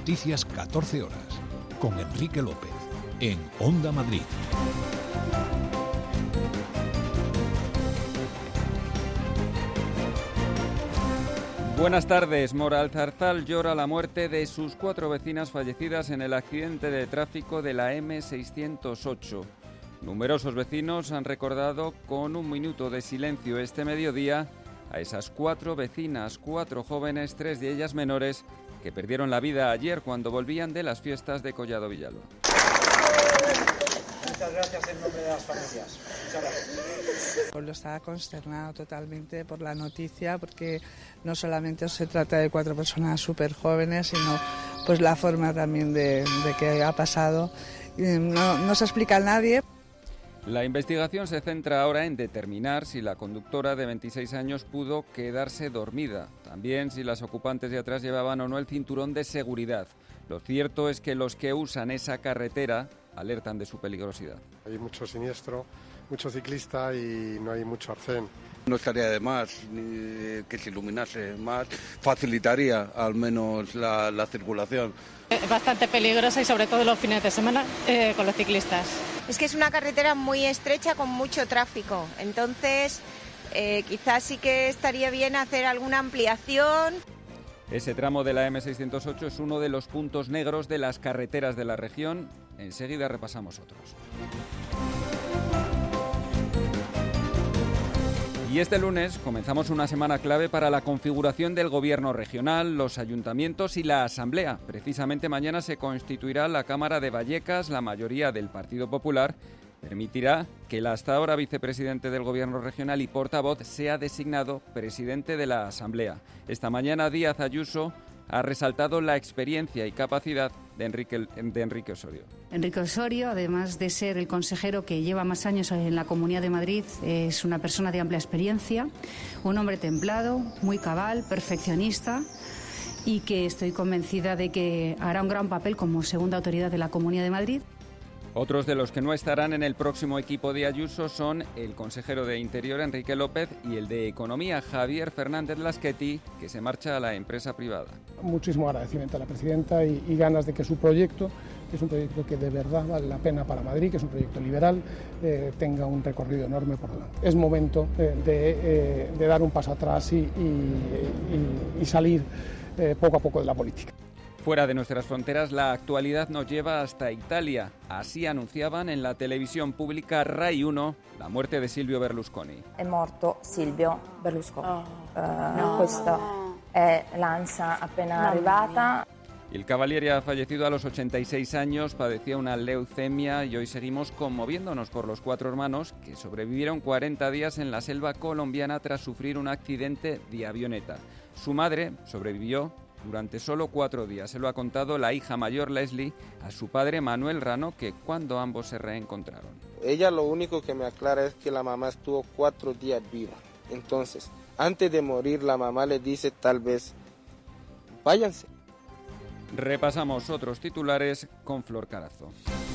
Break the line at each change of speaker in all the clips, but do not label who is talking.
Noticias 14 horas, con Enrique López, en Onda Madrid.
Buenas tardes. Moralzarzal llora la muerte de sus 4 vecinas fallecidas en el accidente de tráfico de la M608. Numerosos vecinos han recordado con un minuto de silencio este mediodía a esas 4 vecinas, 4 jóvenes, 3 de ellas menores, que perdieron la vida ayer cuando volvían de las fiestas de Collado Villalba.
Muchas gracias en nombre de las familias. Muchas gracias.
Pueblo está consternado totalmente por la noticia, porque no solamente se trata de 4 personas súper jóvenes, sino pues la forma también de que ha pasado. No se explica a nadie.
La investigación se centra ahora en determinar si la conductora de 26 años pudo quedarse dormida. También si las ocupantes de atrás llevaban o no el cinturón de seguridad. Lo cierto es que los que usan esa carretera alertan de su peligrosidad.
Hay mucho siniestro, mucho ciclista y no hay mucho arcén.
No estaría de más que se iluminase más, facilitaría al menos la circulación.
Es bastante peligrosa y sobre todo los fines de semana con los ciclistas.
Es que es una carretera muy estrecha con mucho tráfico, entonces quizás sí que estaría bien hacer alguna ampliación.
Ese tramo de la M608 es uno de los puntos negros de las carreteras de la región. Enseguida repasamos otros. Y este lunes comenzamos una semana clave para la configuración del gobierno regional, los ayuntamientos y la Asamblea. Precisamente mañana se constituirá la Cámara de Vallecas. La mayoría del Partido Popular permitirá que el hasta ahora vicepresidente del gobierno regional y portavoz sea designado presidente de la Asamblea. Esta mañana Díaz Ayuso ha resaltado la experiencia y capacidad de Enrique Osorio.
Enrique Osorio, además de ser el consejero que lleva más años en la Comunidad de Madrid, es una persona de amplia experiencia, un hombre templado, muy cabal, perfeccionista, y que estoy convencida de que hará un gran papel como segunda autoridad de la Comunidad de Madrid.
Otros de los que no estarán en el próximo equipo de Ayuso son el consejero de Interior, Enrique López, y el de Economía, Javier Fernández Lasqueti, que se marcha a la empresa privada.
Muchísimo agradecimiento a la presidenta y ganas de que su proyecto, que es un proyecto que de verdad vale la pena para Madrid, que es un proyecto liberal, tenga un recorrido enorme por delante. Es momento de dar un paso atrás y salir poco a poco de la política.
Fuera de nuestras fronteras, la actualidad nos lleva hasta Italia. Así anunciaban en la televisión pública Rai 1 la muerte de Silvio Berlusconi.
È morto Silvio Berlusconi. Questa è l'ANSA appena arrivata.
El Cavaliere ha fallecido a los 86 años, padecía una leucemia y hoy seguimos conmoviéndonos por los 4 hermanos que sobrevivieron 40 días en la selva colombiana tras sufrir un accidente de avioneta. Su madre sobrevivió durante solo 4 días. Se lo ha contado la hija mayor Leslie a su padre Manuel Rano, que cuando ambos se reencontraron.
Ella lo único que me aclara es que la mamá estuvo 4 días viva. Entonces, antes de morir, la mamá le dice tal vez, váyanse.
Repasamos otros titulares con Flor Carazo.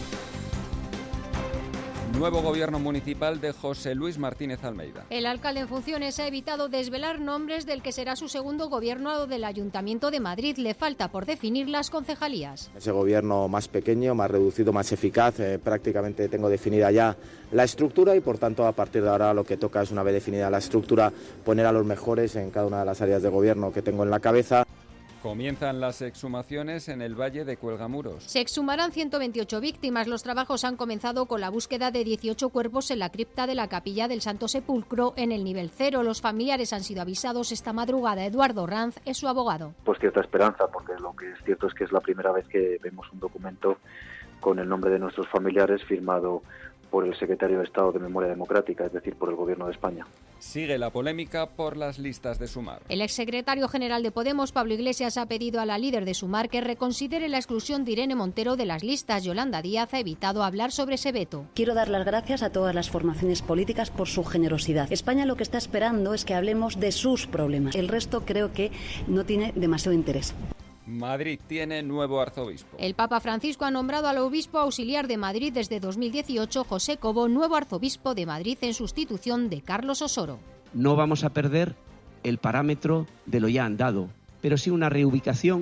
Nuevo gobierno municipal de José Luis Martínez Almeida.
El alcalde en funciones ha evitado desvelar nombres del que será su segundo gobierno del Ayuntamiento de Madrid. Le falta por definir las concejalías.
Ese gobierno más pequeño, más reducido, más eficaz, prácticamente tengo definida ya la estructura y por tanto a partir de ahora lo que toca es, una vez definida la estructura, poner a los mejores en cada una de las áreas de gobierno que tengo en la cabeza.
Comienzan las exhumaciones en el Valle de Cuelgamuros.
Se exhumarán 128 víctimas. Los trabajos han comenzado con la búsqueda de 18 cuerpos en la cripta de la Capilla del Santo Sepulcro en el nivel 0. Los familiares han sido avisados esta madrugada. Eduardo Ranz es su abogado.
Pues cierta esperanza, porque lo que es cierto es que es la primera vez que vemos un documento con el nombre de nuestros familiares firmado por el secretario de Estado de Memoria Democrática, es decir, por el Gobierno de España.
Sigue la polémica por las listas de Sumar.
El exsecretario general de Podemos, Pablo Iglesias, ha pedido a la líder de Sumar que reconsidere la exclusión de Irene Montero de las listas. Yolanda Díaz ha evitado hablar sobre ese veto.
Quiero dar las gracias a todas las formaciones políticas por su generosidad. España lo que está esperando es que hablemos de sus problemas. El resto creo que no tiene demasiado interés.
Madrid tiene nuevo arzobispo.
El Papa Francisco ha nombrado al obispo auxiliar de Madrid desde 2018, José Cobo, nuevo arzobispo de Madrid en sustitución de Carlos Osoro.
No vamos a perder el parámetro de lo ya andado, pero sí una reubicación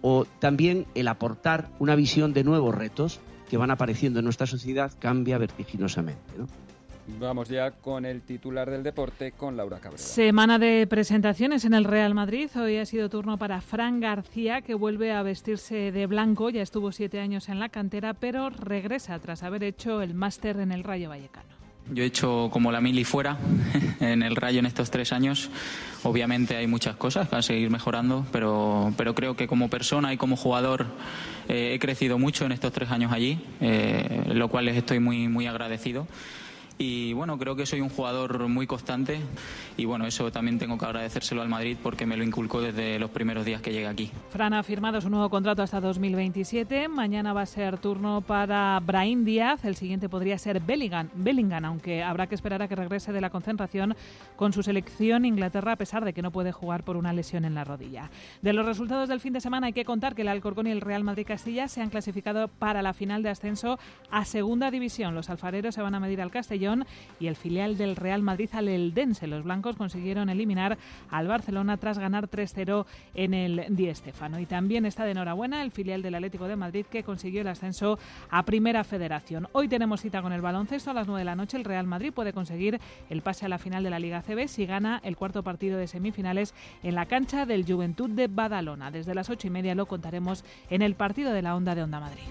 o también el aportar una visión de nuevos retos que van apareciendo en nuestra sociedad cambia vertiginosamente, ¿no?
Vamos ya con el titular del deporte, con Laura Cabrera.
Semana de presentaciones en el Real Madrid. Hoy ha sido turno para Fran García, que vuelve a vestirse de blanco. Ya estuvo 7 años en la cantera, pero regresa tras haber hecho el máster en el Rayo Vallecano.
Yo he hecho como la mili fuera en el Rayo en estos 3 años. Obviamente hay muchas cosas para seguir mejorando, pero creo que como persona y como jugador he crecido mucho en estos 3 años allí, lo cual les estoy muy, muy agradecido. Y bueno, creo que soy un jugador muy constante y bueno, eso también tengo que agradecérselo al Madrid porque me lo inculcó desde los primeros días que llegué aquí.
Fran ha firmado su nuevo contrato hasta 2027. Mañana va a ser turno para Brahim Díaz. El siguiente podría ser Bellingham, aunque habrá que esperar a que regrese de la concentración con su selección Inglaterra, a pesar de que no puede jugar por una lesión en la rodilla. De los resultados del fin de semana hay que contar que el Alcorcón y el Real Madrid Castilla se han clasificado para la final de ascenso a Segunda División. Los alfareros se van a medir al Castellón y el filial del Real Madrid al Eldense. Los blancos consiguieron eliminar al Barcelona tras ganar 3-0 en el Di Stéfano. Y también está de enhorabuena el filial del Atlético de Madrid, que consiguió el ascenso a Primera Federación. Hoy tenemos cita con el baloncesto a las 9 de la noche. El Real Madrid puede conseguir el pase a la final de la Liga ACB si gana el cuarto partido de semifinales en la cancha del Juventud de Badalona. Desde las 8:30 lo contaremos en el partido de la Onda de Onda Madrid.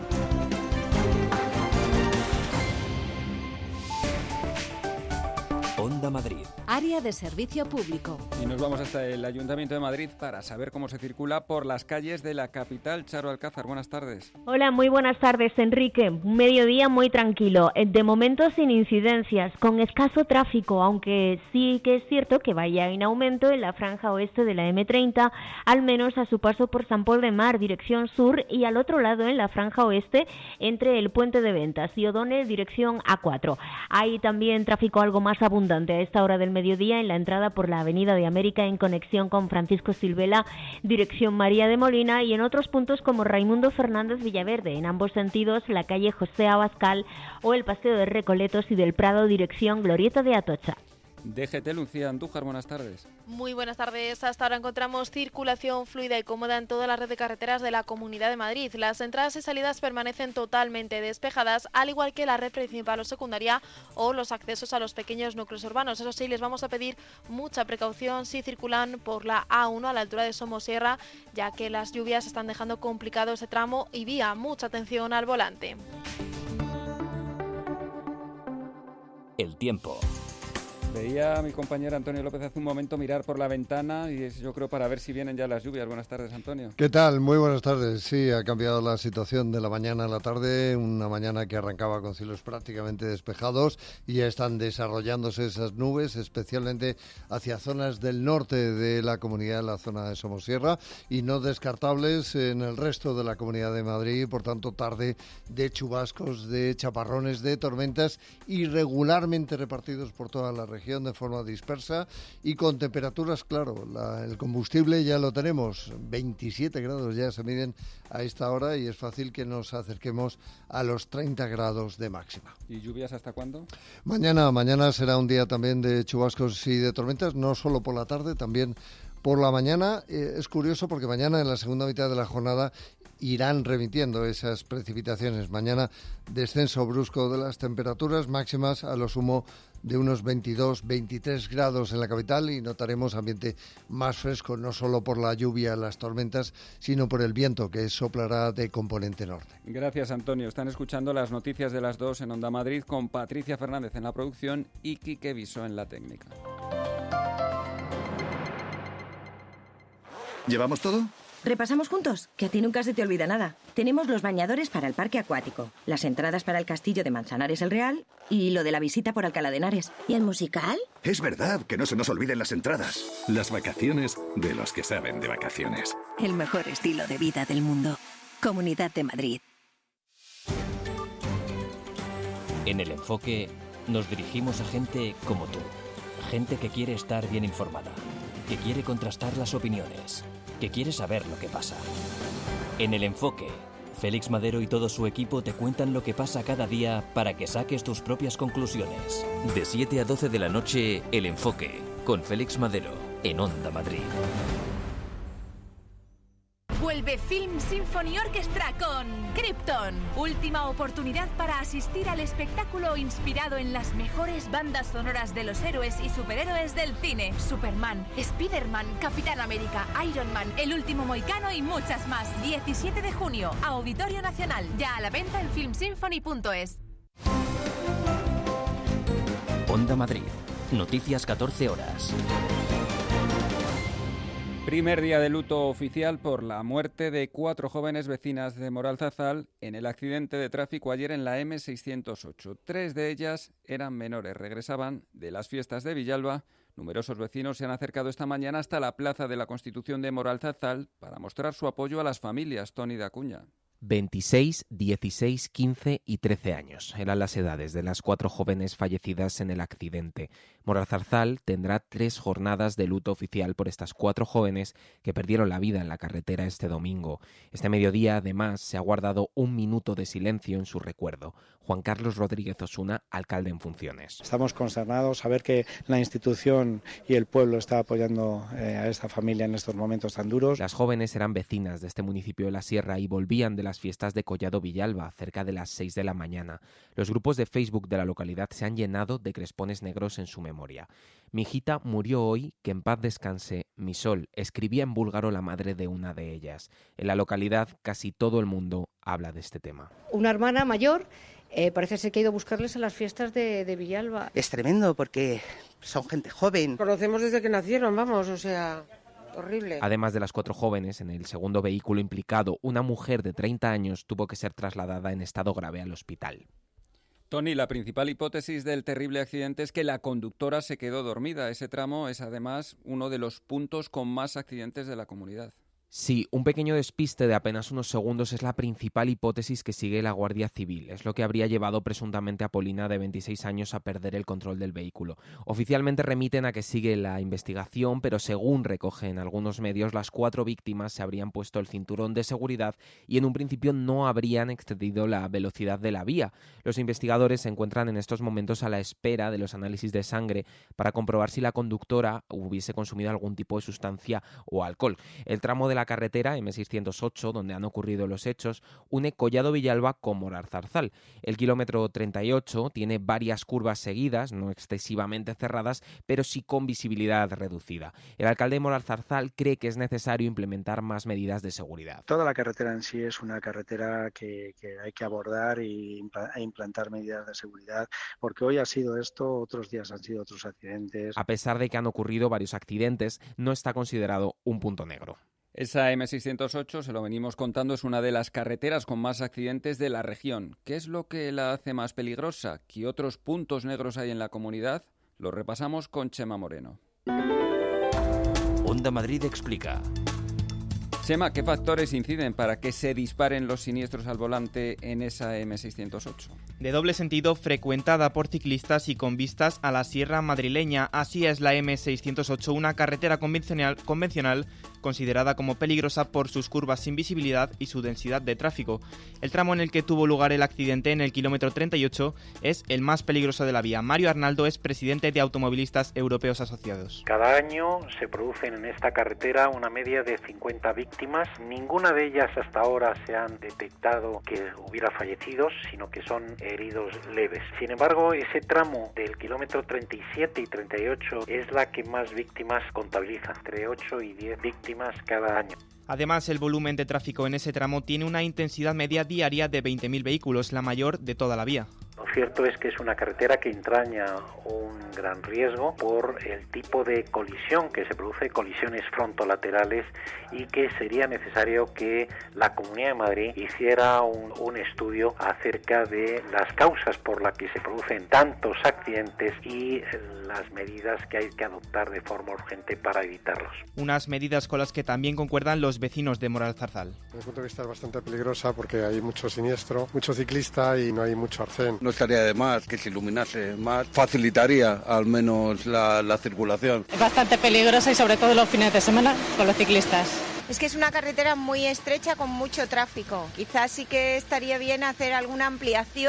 Onda Madrid. Área de servicio público.
Y nos vamos hasta el Ayuntamiento de Madrid para saber cómo se circula por las calles de la capital. Charo Alcázar, buenas tardes.
Hola, muy buenas tardes, Enrique. Un mediodía muy tranquilo. De momento sin incidencias, con escaso tráfico, aunque sí que es cierto que vaya en aumento en la franja oeste de la M30, al menos a su paso por San Pol de Mar, dirección sur, y al otro lado en la franja oeste, entre el Puente de Ventas y O'Donnell, dirección A4. Hay también tráfico algo más abundante a esta hora del mediodía en la entrada por la Avenida de América en conexión con Francisco Silvela, dirección María de Molina, y en otros puntos como Raimundo Fernández Villaverde, en ambos sentidos la calle José Abascal o el Paseo de Recoletos y del Prado, dirección Glorieta de Atocha.
DGT, Lucía Andújar, buenas tardes.
Muy buenas tardes. Hasta ahora encontramos circulación fluida y cómoda en toda la red de carreteras de la Comunidad de Madrid. Las entradas y salidas permanecen totalmente despejadas, al igual que la red principal o secundaria o los accesos a los pequeños núcleos urbanos. Eso sí, les vamos a pedir mucha precaución si circulan por la A1 a la altura de Somosierra, ya que las lluvias están dejando complicado ese tramo y vía. Mucha atención al volante.
El tiempo.
Veía a mi compañero Antonio López hace un momento mirar por la ventana y es, yo creo, para ver si vienen ya las lluvias. Buenas tardes, Antonio.
¿Qué tal? Muy buenas tardes. Sí, ha cambiado la situación de la mañana a la tarde, una mañana que arrancaba con cielos prácticamente despejados y ya están desarrollándose esas nubes, especialmente hacia zonas del norte de la comunidad, la zona de Somosierra, y no descartables en el resto de la Comunidad de Madrid, por tanto tarde de chubascos, de chaparrones, de tormentas irregularmente repartidos por toda la región de forma dispersa y con temperaturas, claro, el combustible ya lo tenemos, 27 grados ya se miden a esta hora y es fácil que nos acerquemos a los 30 grados de máxima.
¿Y lluvias hasta cuándo?
Mañana será un día también de chubascos y de tormentas, no solo por la tarde, también por la mañana. Es curioso porque mañana en la segunda mitad de la jornada irán remitiendo esas precipitaciones. Mañana descenso brusco de las temperaturas máximas a lo sumo de unos 22-23 grados en la capital y notaremos ambiente más fresco, no solo por la lluvia, las tormentas, sino por el viento que soplará de componente norte.
Gracias, Antonio. Están escuchando las noticias de las 2 en Onda Madrid con Patricia Fernández en la producción y Quique Viso en la técnica.
¿Llevamos todo?
¿Repasamos juntos? Que a ti nunca se te olvida nada. Tenemos los bañadores para el parque acuático, las entradas para el castillo de Manzanares el Real y lo de la visita por Alcalá de Henares. ¿Y el musical?
Es verdad, que no se nos olviden las entradas.
Las vacaciones de los que saben de vacaciones.
El mejor estilo de vida del mundo. Comunidad de Madrid.
En El Enfoque nos dirigimos a gente como tú. Gente que quiere estar bien informada, que quiere contrastar las opiniones, que quiere saber lo que pasa. En El Enfoque, Félix Madero y todo su equipo te cuentan lo que pasa cada día para que saques tus propias conclusiones. De 7 a 12 de la noche, El Enfoque, con Félix Madero, en Onda Madrid.
Vuelve Film Symphony Orchestra con Krypton. Última oportunidad para asistir al espectáculo inspirado en las mejores bandas sonoras de los héroes y superhéroes del cine. Superman, Spider-Man, Capitán América, Iron Man, El Último Mohicano y muchas más. 17 de junio, Auditorio Nacional. Ya a la venta en filmsymphony.es.
Onda Madrid. Noticias 14 horas.
Primer día de luto oficial por la muerte de 4 jóvenes vecinas de Moralzarzal en el accidente de tráfico ayer en la M608. 3 de ellas eran menores, regresaban de las fiestas de Villalba. Numerosos vecinos se han acercado esta mañana hasta la Plaza de la Constitución de Moralzarzal para mostrar su apoyo a las familias. Toni de Acuña.
26, 16, 15 y 13 años eran las edades de las 4 jóvenes fallecidas en el accidente. Moralzarzal tendrá 3 jornadas de luto oficial por estas 4 jóvenes que perdieron la vida en la carretera este domingo. Este mediodía, además, se ha guardado un minuto de silencio en su recuerdo. Juan Carlos Rodríguez Osuna, alcalde en funciones.
Estamos consternados a ver que la institución y el pueblo está apoyando a esta familia en estos momentos tan duros.
Las jóvenes eran vecinas de este municipio de la Sierra y volvían de las fiestas de Collado Villalba, cerca de las 6 de la mañana. Los grupos de Facebook de la localidad se han llenado de crespones negros en su memoria. Mi hijita murió hoy, que en paz descanse, mi sol, escribía en búlgaro la madre de una de ellas. En la localidad casi todo el mundo habla de este tema.
Una hermana mayor parece ser que ha ido a buscarles a las fiestas de Villalba.
Es tremendo porque son gente joven.
Conocemos desde que nacieron, vamos, o sea... horrible.
Además de las 4 jóvenes, en el segundo vehículo implicado, una mujer de 30 años tuvo que ser trasladada en estado grave al hospital.
Toni, la principal hipótesis del terrible accidente es que la conductora se quedó dormida. Ese tramo es además uno de los puntos con más accidentes de la comunidad.
Sí, un pequeño despiste de apenas unos segundos es la principal hipótesis que sigue la Guardia Civil. Es lo que habría llevado presuntamente a Polina, de 26 años, a perder el control del vehículo. Oficialmente remiten a que sigue la investigación, pero según recogen algunos medios, las 4 víctimas se habrían puesto el cinturón de seguridad y en un principio no habrían excedido la velocidad de la vía. Los investigadores se encuentran en estos momentos a la espera de los análisis de sangre para comprobar si la conductora hubiese consumido algún tipo de sustancia o alcohol. El tramo de la carretera M608, donde han ocurrido los hechos, une Collado Villalba con Moralzarzal. El kilómetro 38 tiene varias curvas seguidas, no excesivamente cerradas, pero sí con visibilidad reducida. El alcalde de Moralzarzal cree que es necesario implementar más medidas de seguridad.
Toda la carretera en sí es una carretera que hay que abordar e implantar medidas de seguridad, porque hoy ha sido esto, otros días han sido otros accidentes.
A pesar de que han ocurrido varios accidentes, no está considerado un punto negro.
Esa M608, se lo venimos contando, es una de las carreteras con más accidentes de la región. ¿Qué es lo que la hace más peligrosa? ¿Qué otros puntos negros hay en la comunidad? Lo repasamos con Chema Moreno.
Onda Madrid explica.
Chema, ¿qué factores inciden para que se disparen los siniestros al volante en esa M608?
De doble sentido, frecuentada por ciclistas y con vistas a la sierra madrileña. Así es la M608, una carretera convencional considerada como peligrosa por sus curvas sin visibilidad y su densidad de tráfico. El tramo en el que tuvo lugar el accidente, en el kilómetro 38, es el más peligroso de la vía. Mario Arnaldo es presidente de Automovilistas Europeos Asociados.
Cada año se producen en esta carretera una media de 50 víctimas. Ninguna de ellas hasta ahora se han detectado que hubiera fallecidos, sino que son heridos leves. Sin embargo, ese tramo del kilómetro 37 y 38 es la que más víctimas contabiliza, entre 8 y 10 víctimas cada año.
Además, el volumen de tráfico en ese tramo tiene una intensidad media diaria de 20.000 vehículos, la mayor de toda la vía.
Lo cierto es que es una carretera que entraña un gran riesgo por el tipo de colisión que se produce, colisiones frontolaterales, y que sería necesario que la Comunidad de Madrid hiciera un estudio acerca de las causas por las que se producen tantos accidentes y las medidas que hay que adoptar de forma urgente para evitarlos.
Unas medidas con las que también concuerdan los vecinos de Moralzarzal.
Desde mi punto de vista es bastante peligrosa porque hay mucho siniestro, mucho ciclista y no hay mucho arcén.
No estaría de más que se iluminase más, facilitaría al menos la circulación.
Es bastante peligrosa y sobre todo los fines de semana con los ciclistas.
Es que es una carretera muy estrecha con mucho tráfico. Quizás sí que estaría bien hacer alguna ampliación.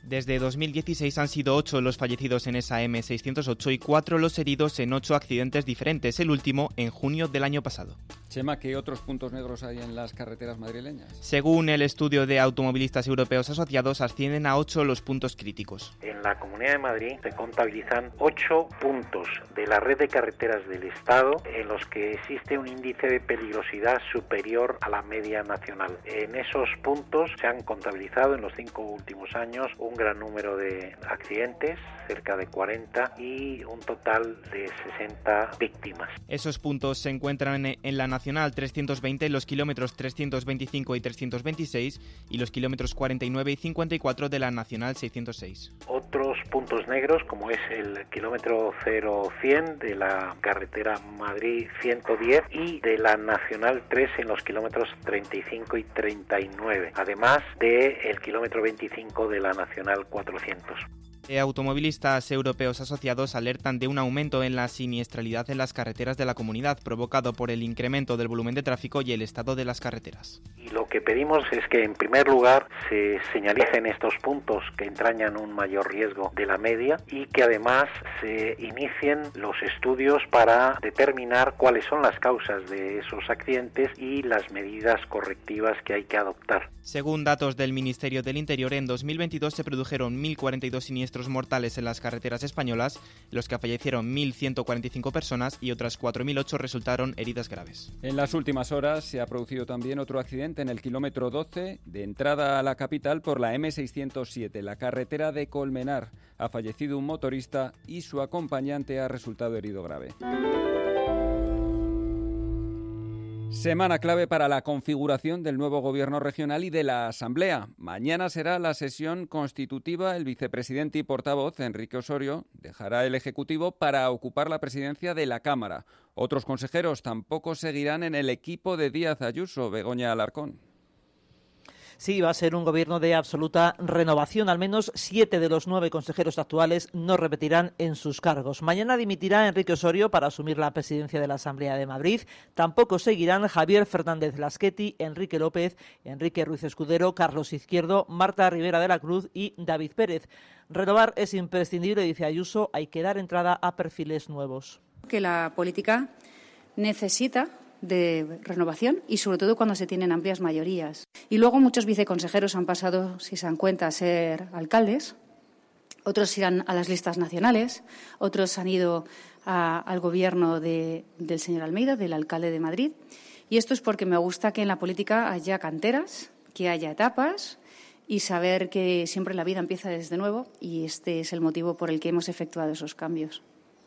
Desde 2016 han sido 8 los fallecidos en esa M608 y 4 los heridos en 8 accidentes diferentes, el último en junio del año pasado.
Chema, ¿qué otros puntos negros hay en las carreteras madrileñas?
Según el estudio de automovilistas europeos asociados, ascienden a 8 los puntos críticos.
En la Comunidad de Madrid se contabilizan 8 puntos de la red de carreteras del Estado en los que existe un índice de peligrosidad superior a la media nacional. En esos puntos se han contabilizado en los 5 últimos años un gran número de accidentes, cerca de 40, y un total de 60 víctimas.
Esos puntos se encuentran en la Nacional 320, los kilómetros 325 y 326 y los kilómetros 49 y 54 de la Nacional 606.
Otros puntos negros, como es el kilómetro 0100 de la carretera Madrid 110 y de la Nacional 3 en los kilómetros 35 y 39, además del kilómetro 25 de la Nacional 400.
Automovilistas europeos asociados alertan de un aumento en la siniestralidad en las carreteras de la comunidad, provocado por el incremento del volumen de tráfico y el estado de las carreteras.
Y lo que pedimos es que, en primer lugar, se señalicen estos puntos que entrañan un mayor riesgo de la media y que además se inicien los estudios para determinar cuáles son las causas de esos accidentes y las medidas correctivas que hay que adoptar.
Según datos del Ministerio del Interior, en 2022 se produjeron 1.042 siniestros mortales en las carreteras españolas, en los que fallecieron 1.145 personas y otras 4.008 resultaron heridas graves.
En las últimas horas se ha producido también otro accidente en el kilómetro 12 de entrada a la capital por la M607, la carretera de Colmenar. Ha fallecido un motorista y su acompañante ha resultado herido grave. Semana clave para la configuración del nuevo gobierno regional y de la Asamblea. Mañana será la sesión constitutiva. El vicepresidente y portavoz, Enrique Osorio, dejará el Ejecutivo para ocupar la presidencia de la Cámara. Otros consejeros tampoco seguirán en el equipo de Díaz Ayuso. Begoña Alarcón.
Sí, va a ser un gobierno de absoluta renovación. Al menos 7 de los 9 consejeros actuales no repetirán en sus cargos. Mañana dimitirá Enrique Osorio para asumir la presidencia de la Asamblea de Madrid. Tampoco seguirán Javier Fernández Lasqueti, Enrique López, Enrique Ruiz Escudero, Carlos Izquierdo, Marta Rivera de la Cruz y David Pérez. Renovar es imprescindible, dice Ayuso. Hay que dar entrada a perfiles nuevos.
Que la política necesita de renovación y sobre todo cuando se tienen amplias mayorías. Y luego muchos viceconsejeros han pasado, si se dan cuenta, a ser alcaldes, otros irán a las listas nacionales, otros han ido al gobierno del señor Almeida, del alcalde de Madrid. Y esto es porque me gusta que en la política haya canteras, que haya etapas y saber que siempre la vida empieza desde nuevo, y este es el motivo por el que hemos efectuado esos cambios.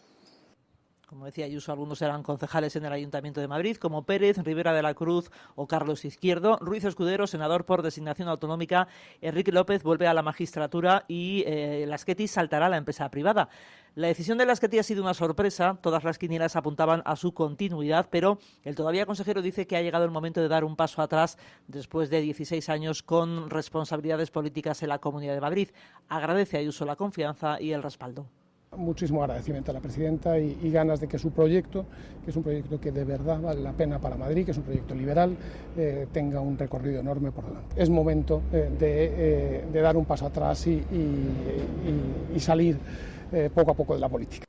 Como decía Ayuso, algunos serán concejales en el Ayuntamiento de Madrid, como Pérez, Rivera de la Cruz o Carlos Izquierdo. Ruiz Escudero, senador por designación autonómica. Enrique López vuelve a la magistratura y Lasqueti saltará a la empresa privada. La decisión de Lasqueti ha sido una sorpresa. Todas las quinielas apuntaban a su continuidad, pero el todavía consejero dice que ha llegado el momento de dar un paso atrás después de 16 años con responsabilidades políticas en la Comunidad de Madrid. Agradece a Ayuso la confianza y el respaldo.
Muchísimo agradecimiento a la presidenta y ganas de que su proyecto, que es un proyecto que de verdad vale la pena para Madrid, que es un proyecto liberal, tenga un recorrido enorme por delante. Es momento de dar un paso atrás y salir poco a poco de la política.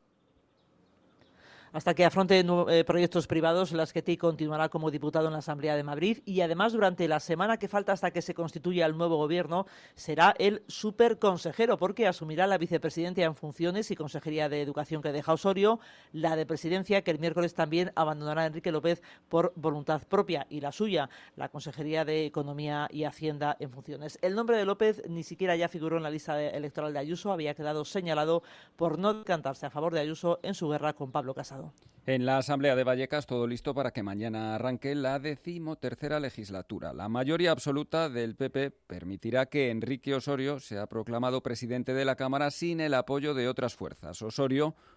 Hasta que afronte proyectos privados, Lasqueti continuará como diputado en la Asamblea de Madrid y además durante la semana que falta hasta que se constituya el nuevo gobierno será el superconsejero, porque asumirá la vicepresidencia en funciones y Consejería de Educación que deja Osorio, la de Presidencia que el miércoles también abandonará Enrique López por voluntad propia, y la suya, la Consejería de Economía y Hacienda en funciones. El nombre de López ni siquiera ya figuró en la lista electoral de Ayuso, había quedado señalado por no decantarse a favor de Ayuso en su guerra con Pablo Casado.
En la Asamblea de Vallecas todo listo para que mañana arranque la 13ª legislatura. La mayoría absoluta del PP permitirá que Enrique Osorio sea proclamado presidente de la Cámara sin el apoyo de otras fuerzas. Osorio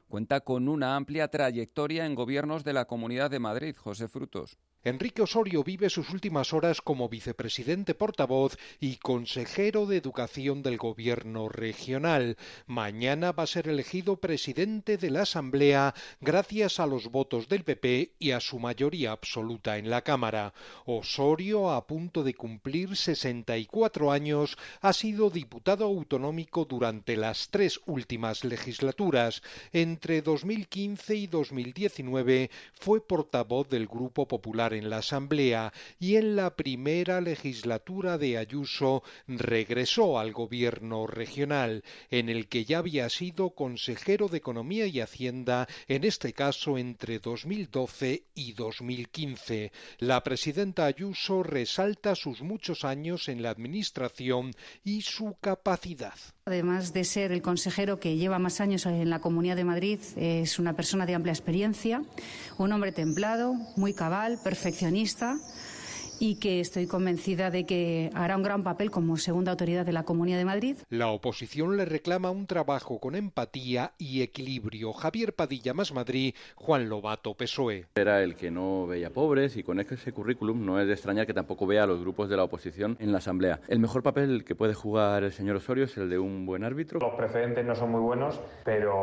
cuenta con una amplia trayectoria en gobiernos de la Comunidad de Madrid. José Frutos.
Enrique Osorio vive sus últimas horas como vicepresidente portavoz y consejero de Educación del Gobierno regional. Mañana va a ser elegido presidente de la Asamblea gracias a los votos del PP y a su mayoría absoluta en la Cámara. Osorio, a punto de cumplir 64 años, ha sido diputado autonómico durante las 3 últimas legislaturas. Entre 2015 y 2019 fue portavoz del Grupo Popular en la Asamblea y en la primera legislatura de Ayuso regresó al gobierno regional, en el que ya había sido consejero de Economía y Hacienda, en este caso entre 2012 y 2015. La presidenta Ayuso resalta sus muchos años en la administración y su capacidad.
Además de ser el consejero que lleva más años en la Comunidad de Madrid, es una persona de amplia experiencia, un hombre templado, muy cabal, perfeccionista, y que estoy convencida de que hará un gran papel como segunda autoridad de la Comunidad de Madrid.
La oposición le reclama un trabajo con empatía y equilibrio. Javier Padilla, Más Madrid, Juan Lobato, PSOE.
Era el que no veía pobres y con ese currículum no es de extrañar que tampoco vea a los grupos de la oposición en la Asamblea. El mejor papel que puede jugar el señor Osorio es el de un buen árbitro.
Los precedentes no son muy buenos, pero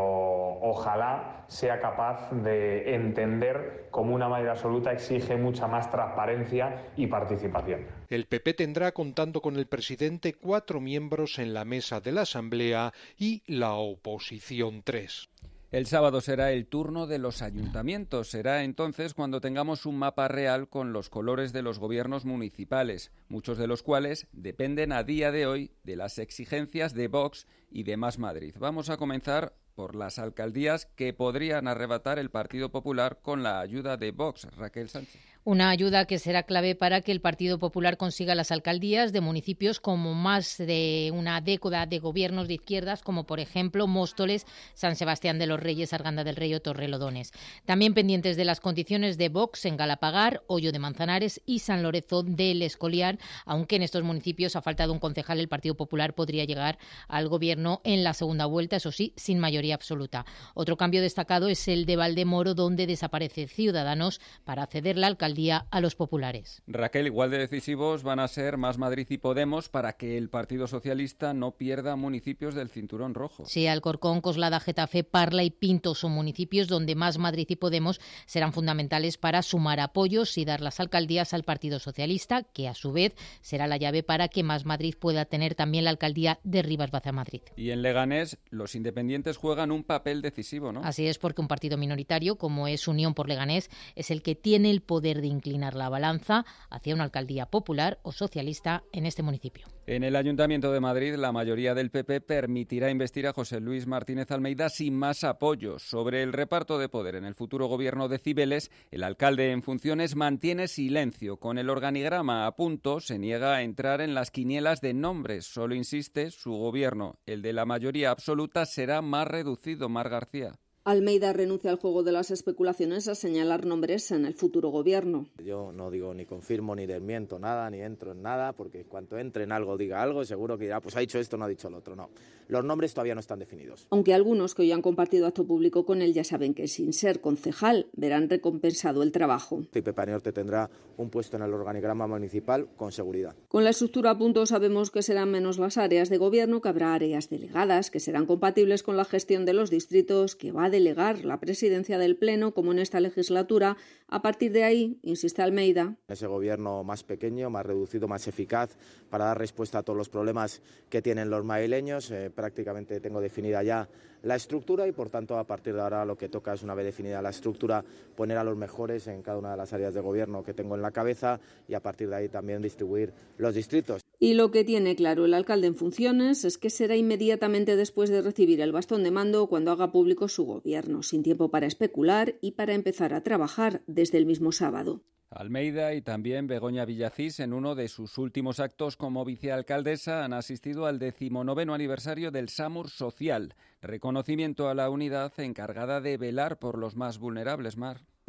ojalá sea capaz de entender cómo una mayoría absoluta exige mucha más transparencia y participación.
El PP tendrá, contando con el presidente, 4 miembros en la mesa de la Asamblea y la oposición 3.
El sábado será el turno de los ayuntamientos. Será entonces cuando tengamos un mapa real con los colores de los gobiernos municipales, muchos de los cuales dependen a día de hoy de las exigencias de Vox y de Más Madrid. Vamos a comenzar por las alcaldías que podrían arrebatar el Partido Popular con la ayuda de Vox. Raquel Sánchez.
Una ayuda que será clave para que el Partido Popular consiga las alcaldías de municipios como más de una década de gobiernos de izquierdas, como por ejemplo Móstoles, San Sebastián de los Reyes, Arganda del Rey o Torrelodones. También pendientes de las condiciones de Vox en Galapagar, Hoyo de Manzanares y San Lorenzo del Escorial, aunque en estos municipios ha faltado un concejal, el Partido Popular podría llegar al gobierno en la segunda vuelta, eso sí, sin mayoría absoluta. Otro cambio destacado es el de Valdemoro, donde desaparece Ciudadanos para ceder la alcaldía a los populares.
Raquel, igual de decisivos van a ser Más Madrid y Podemos para que el Partido Socialista no pierda municipios del cinturón rojo.
Sí, Alcorcón, Coslada, Getafe, Parla y Pinto son municipios donde Más Madrid y Podemos serán fundamentales para sumar apoyos y dar las alcaldías al Partido Socialista, que a su vez será la llave para que Más Madrid pueda tener también la alcaldía de Rivas-Vaciamadrid.
Y en Leganés, los independientes juegan un papel decisivo, ¿no?
Así es, porque un partido minoritario, como es Unión por Leganés, es el que tiene el poder de inclinar la balanza hacia una alcaldía popular o socialista en este municipio.
En el Ayuntamiento de Madrid, la mayoría del PP permitirá investir a José Luis Martínez Almeida sin más apoyos. Sobre el reparto de poder en el futuro gobierno de Cibeles, el alcalde en funciones mantiene silencio. Con el organigrama a punto, se niega a entrar en las quinielas de nombres. Solo insiste, su gobierno, el de la mayoría absoluta, será más reducido. Mar García.
Almeida renuncia al juego de las especulaciones a señalar nombres en el futuro gobierno.
Yo no digo ni confirmo ni desmiento nada, ni entro en nada, porque cuando entre en algo, diga algo, seguro que dirá, pues ha dicho esto, no ha dicho lo otro. No, los nombres todavía no están definidos.
Aunque algunos que hoy han compartido acto público con él ya saben que sin ser concejal verán recompensado el trabajo.
Pepe Paniorte tendrá un puesto en el organigrama municipal con seguridad.
Con la estructura a punto sabemos que serán menos las áreas de gobierno, que habrá áreas delegadas, que serán compatibles con la gestión de los distritos, que va a delegar la presidencia del Pleno, como en esta legislatura. A partir de ahí, insiste Almeida,
ese gobierno más pequeño, más reducido, más eficaz para dar respuesta a todos los problemas que tienen los madrileños. Prácticamente tengo definida ya la estructura y, por tanto, a partir de ahora lo que toca es, una vez definida la estructura, poner a los mejores en cada una de las áreas de gobierno que tengo en la cabeza y a partir de ahí también distribuir los distritos.
Y lo que tiene claro el alcalde en funciones es que será inmediatamente después de recibir el bastón de mando cuando haga público su gobierno, sin tiempo para especular y para empezar a trabajar desde el mismo sábado.
Almeida y también Begoña Villacís, en uno de sus últimos actos como vicealcaldesa, han asistido al 19º aniversario del SAMUR Social, reconocimiento a la unidad encargada de velar por los más vulnerables. Mar.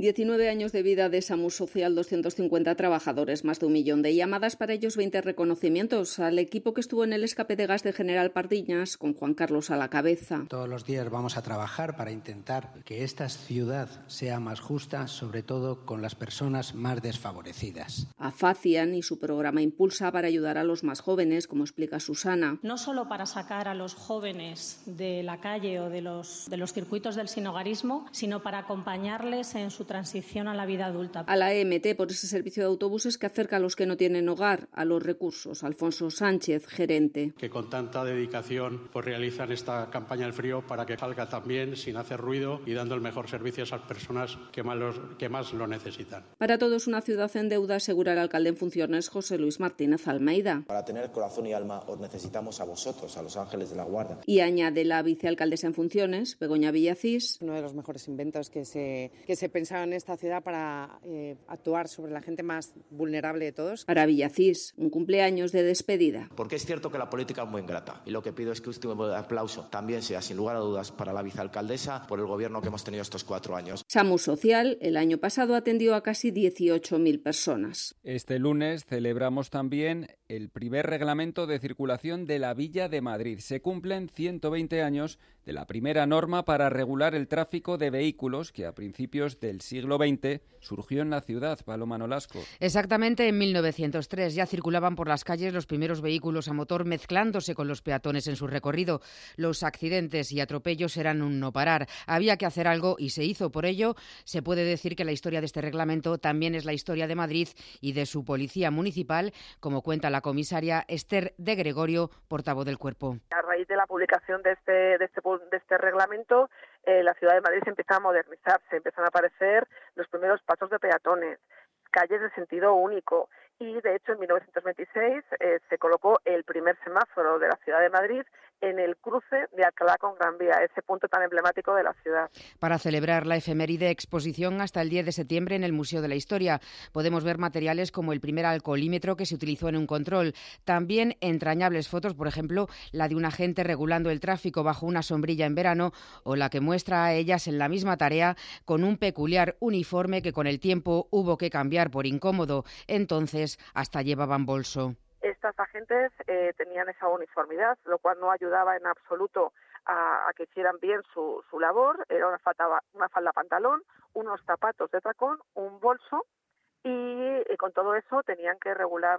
19 años de vida de SAMUR Social, 250 trabajadores, más de 1 millón de llamadas, para ellos 20 reconocimientos al equipo que estuvo en el escape de gas de General Pardiñas, con Juan Carlos a la cabeza.
Todos los días vamos a trabajar para intentar que esta ciudad sea más justa, sobre todo con las personas más desfavorecidas.
A Facian y su programa Impulsa para ayudar a los más jóvenes, como explica Susana.
No solo para sacar a los jóvenes de la calle o de los circuitos del sinhogarismo, sino para acompañarles en su transición a la vida adulta.
A la EMT por ese servicio de autobuses que acerca a los que no tienen hogar a los recursos. Alfonso Sánchez, gerente.
Que con tanta dedicación realizan esta campaña del frío para que salga también sin hacer ruido y dando el mejor servicio a esas personas que más lo necesitan.
Para todos, una ciudad en deuda, asegura el alcalde en funciones, José Luis Martínez Almeida.
Para tener corazón y alma os necesitamos a vosotros, a los ángeles de la guarda.
Y añade la vicealcaldesa en funciones, Begoña Villacís.
Uno de los mejores inventos que se pensaron en esta ciudad para actuar sobre la gente más vulnerable de todos.
Para Villacís, un cumpleaños de despedida.
Porque es cierto que la política es muy ingrata y lo que pido es que este aplauso también sea, sin lugar a dudas, para la vicealcaldesa por el gobierno que hemos tenido estos 4 años.
SAMUR Social el año pasado atendió a casi 18.000 personas.
Este lunes celebramos también el primer reglamento de circulación de la Villa de Madrid. Se cumplen 120 años de la primera norma para regular el tráfico de vehículos que a principios del siglo XX surgió en la ciudad. Paloma Nolasco.
Exactamente en 1903 ya circulaban por las calles los primeros vehículos a motor mezclándose con los peatones en su recorrido. Los accidentes y atropellos eran un no parar. Había que hacer algo y se hizo. Por ello, se puede decir que la historia de este reglamento también es la historia de Madrid y de su policía municipal, como cuenta la comisaria Esther de Gregorio, portavoz del cuerpo.
A raíz de la publicación de este reglamento, la ciudad de Madrid se empieza a modernizarse, empiezan a aparecer los primeros pasos de peatones, calles de sentido único y, de hecho, en 1926 se colocó el primer semáforo de la ciudad de Madrid en el cruce de Alcalá con Gran Vía, ese punto tan emblemático de la ciudad.
Para celebrar la efeméride exposición hasta el 10 de septiembre en el Museo de la Historia, podemos ver materiales como el primer alcoholímetro que se utilizó en un control. También entrañables fotos, por ejemplo, la de un agente regulando el tráfico bajo una sombrilla en verano o la que muestra a ellas en la misma tarea con un peculiar uniforme que con el tiempo hubo que cambiar por incómodo. Entonces, hasta llevaban bolso.
Estas agentes tenían esa uniformidad, lo cual no ayudaba en absoluto a que hicieran bien su labor. Era una falda pantalón, unos zapatos de tacón, un bolso y con todo eso tenían que regular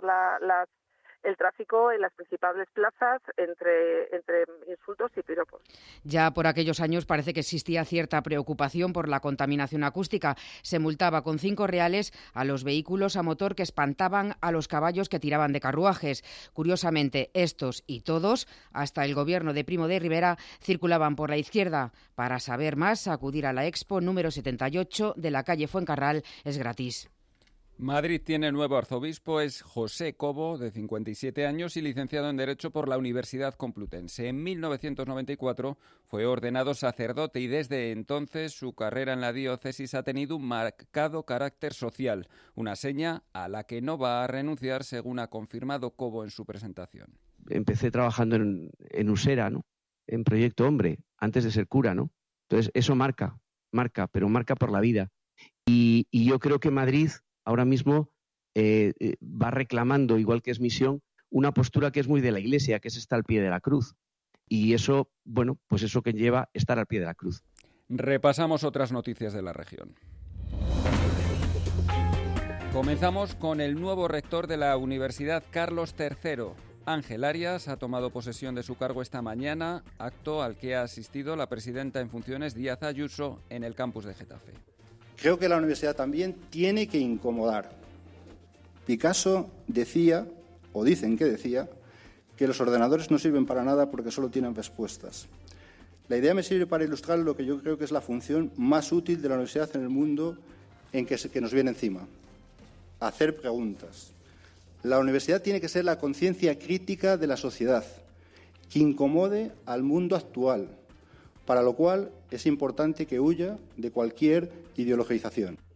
el tráfico en las principales plazas entre insultos y piropos.
Ya por aquellos años parece que existía cierta preocupación por la contaminación acústica. Se multaba con 5 reales a los vehículos a motor que espantaban a los caballos que tiraban de carruajes. Curiosamente, estos y todos, hasta el gobierno de Primo de Rivera, circulaban por la izquierda. Para saber más, acudir a la Expo número 78 de la calle Fuencarral. Es gratis.
Madrid tiene nuevo arzobispo, es José Cobo, de 57 años y licenciado en Derecho por la Universidad Complutense. En 1994 fue ordenado sacerdote y desde entonces su carrera en la diócesis ha tenido un marcado carácter social, una seña a la que no va a renunciar, según ha confirmado Cobo en su presentación.
Empecé trabajando en Usera, ¿no? En Proyecto Hombre, antes de ser cura, ¿no? Entonces eso marca, pero marca por la vida. Y yo creo que Madrid ahora mismo va reclamando, igual que es misión, una postura que es muy de la Iglesia, que es estar al pie de la cruz. Y eso, bueno, pues eso que lleva estar al pie de la cruz.
Repasamos otras noticias de la región. Comenzamos con el nuevo rector de la Universidad Carlos III. Ángel Arias ha tomado posesión de su cargo esta mañana, acto al que ha asistido la presidenta en funciones Díaz Ayuso en el campus de Getafe.
Creo que la universidad también tiene que incomodar. Picasso decía, o dicen que decía, que los ordenadores no sirven para nada porque solo tienen respuestas. La idea me sirve para ilustrar lo que yo creo que es la función más útil de la universidad en el mundo que nos viene encima: hacer preguntas. La universidad tiene que ser la conciencia crítica de la sociedad, que incomode al mundo actual, para lo cual es importante que huya de cualquier ideologización.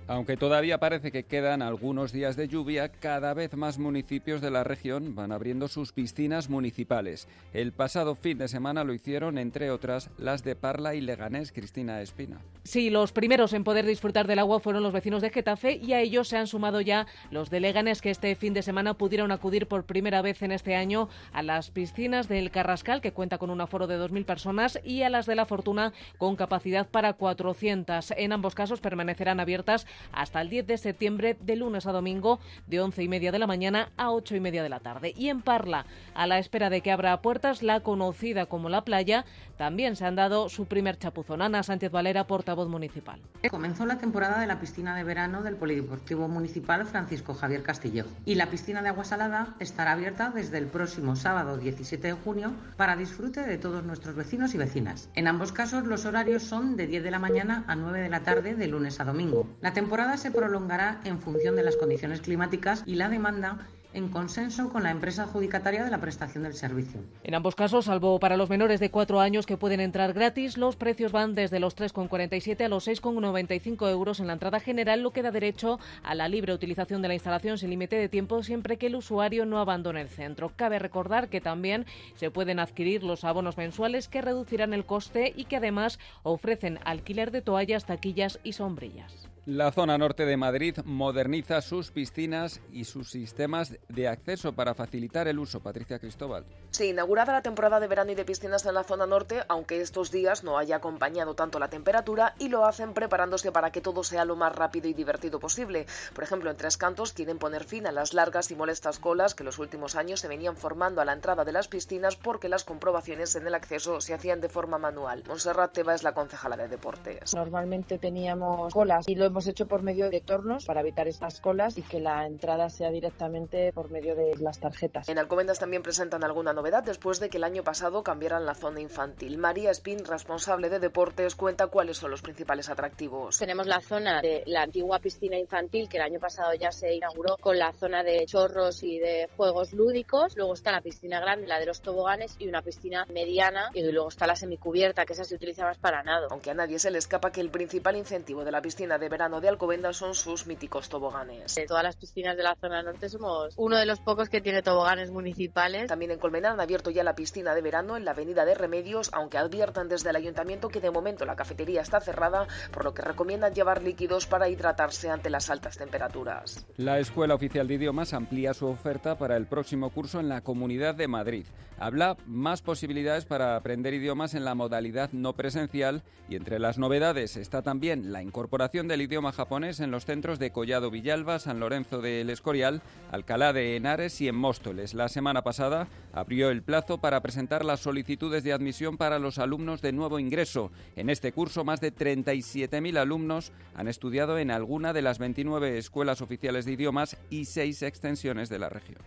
Aunque todavía parece que quedan algunos días de lluvia, cada vez más municipios de la región van abriendo sus piscinas municipales. El pasado fin de semana lo hicieron, entre otras, las de Parla y Leganés. Cristina Espina.
Sí, los primeros en poder disfrutar del agua fueron los vecinos de Getafe y a ellos se han sumado ya los de Leganés, que este fin de semana pudieron acudir por primera vez en este año a las piscinas del Carrascal, que cuenta con un aforo de 2.000 personas, y a las de La Fortuna, con capacidad para 400. En ambos casos permanecerán abiertas hasta el 10 de septiembre, de lunes a domingo, de 11:30 de la mañana a 8:30 de la tarde. Y en Parla, a la espera de que abra puertas, la conocida como La Playa, también se han dado su primer chapuzón. Ana Sánchez Valera, portavoz municipal.
Comenzó la temporada de la piscina de verano del Polideportivo Municipal Francisco Javier Castillejo, y la piscina de agua salada estará abierta desde el próximo sábado 17 de junio para disfrute de todos nuestros vecinos y vecinas. En ambos casos los horarios son de 10 de la mañana a 9 de la tarde, de lunes a domingo. La temporada se prolongará en función de las condiciones climáticas y la demanda, en consenso con la empresa adjudicataria de la prestación del servicio.
En ambos casos, salvo para los menores de 4 años que pueden entrar gratis, los precios van desde los 3,47 a los 6,95 euros en la entrada general, lo que da derecho a la libre utilización de la instalación sin límite de tiempo, siempre que el usuario no abandone el centro. Cabe recordar que también se pueden adquirir los abonos mensuales, que reducirán el coste y que además ofrecen alquiler de toallas, taquillas y sombrillas.
La zona norte de Madrid moderniza sus piscinas y sus sistemas de acceso para facilitar el uso. Patricia Cristóbal.
Sí, inaugurada la temporada de verano y de piscinas en la zona norte, aunque estos días no haya acompañado tanto la temperatura, y lo hacen preparándose para que todo sea lo más rápido y divertido posible. Por ejemplo, en Tres Cantos quieren poner fin a las largas y molestas colas que los últimos años se venían formando a la entrada de las piscinas, porque las comprobaciones en el acceso se hacían de forma manual. Montserrat Teba es la concejala de Deportes.
Normalmente teníamos colas y lo hemos hecho por medio de tornos para evitar estas colas y que la entrada sea directamente por medio de las tarjetas.
En Alcobendas también presentan alguna novedad después de que el año pasado cambiaran la zona infantil. María Espín, responsable de Deportes, cuenta cuáles son los principales atractivos.
Tenemos la zona de la antigua piscina infantil, que el año pasado ya se inauguró, con la zona de chorros y de juegos lúdicos. Luego está la piscina grande, la de los toboganes, y una piscina mediana, y luego está la semicubierta, que esa se utiliza más para nado.
Aunque a nadie se le escapa que el principal incentivo de la piscina de verano de Alcobendas son sus míticos toboganes.
De todas las piscinas de la zona norte somos uno de los pocos que tiene toboganes municipales.
También en Colmenar han abierto ya la piscina de verano en la avenida de Remedios, aunque adviertan desde el ayuntamiento que de momento la cafetería está cerrada, por lo que recomiendan llevar líquidos para hidratarse ante las altas temperaturas.
La Escuela Oficial de Idiomas amplía su oferta para el próximo curso en la Comunidad de Madrid. Habla más posibilidades para aprender idiomas en la modalidad no presencial, y entre las novedades está también la incorporación del idioma japonés en los centros de Collado Villalba, San Lorenzo del Escorial, Alcalá de Henares y en Móstoles. La semana pasada abrió el plazo para presentar las solicitudes de admisión para los alumnos de nuevo ingreso. En este curso, más de 37.000 alumnos han estudiado en alguna de las 29 escuelas oficiales de idiomas y 6 extensiones de la región.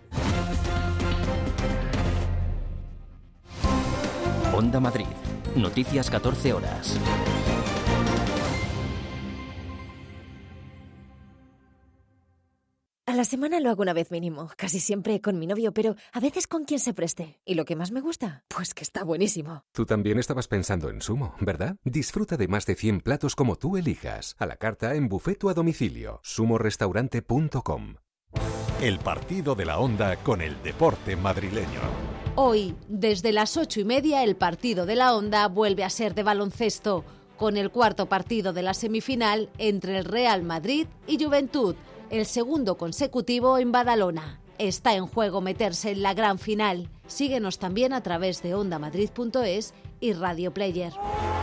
Onda Madrid. Noticias 14 horas.
A la semana lo hago una vez mínimo, casi siempre con mi novio, pero a veces con quien se preste. ¿Y lo que más me gusta? Pues que está buenísimo.
Tú también estabas pensando en Sumo, ¿verdad? Disfruta de más de 100 platos como tú elijas. A la carta, en buffet o a domicilio. sumorestaurante.com.
El partido de la Onda con el deporte madrileño.
Hoy, desde las 8:30, el partido de la Onda vuelve a ser de baloncesto, con el cuarto partido de la semifinal entre el Real Madrid y Juventud, el segundo consecutivo en Badalona. Está en juego meterse en la gran final. Síguenos también a través de ondamadrid.es y Radio Player.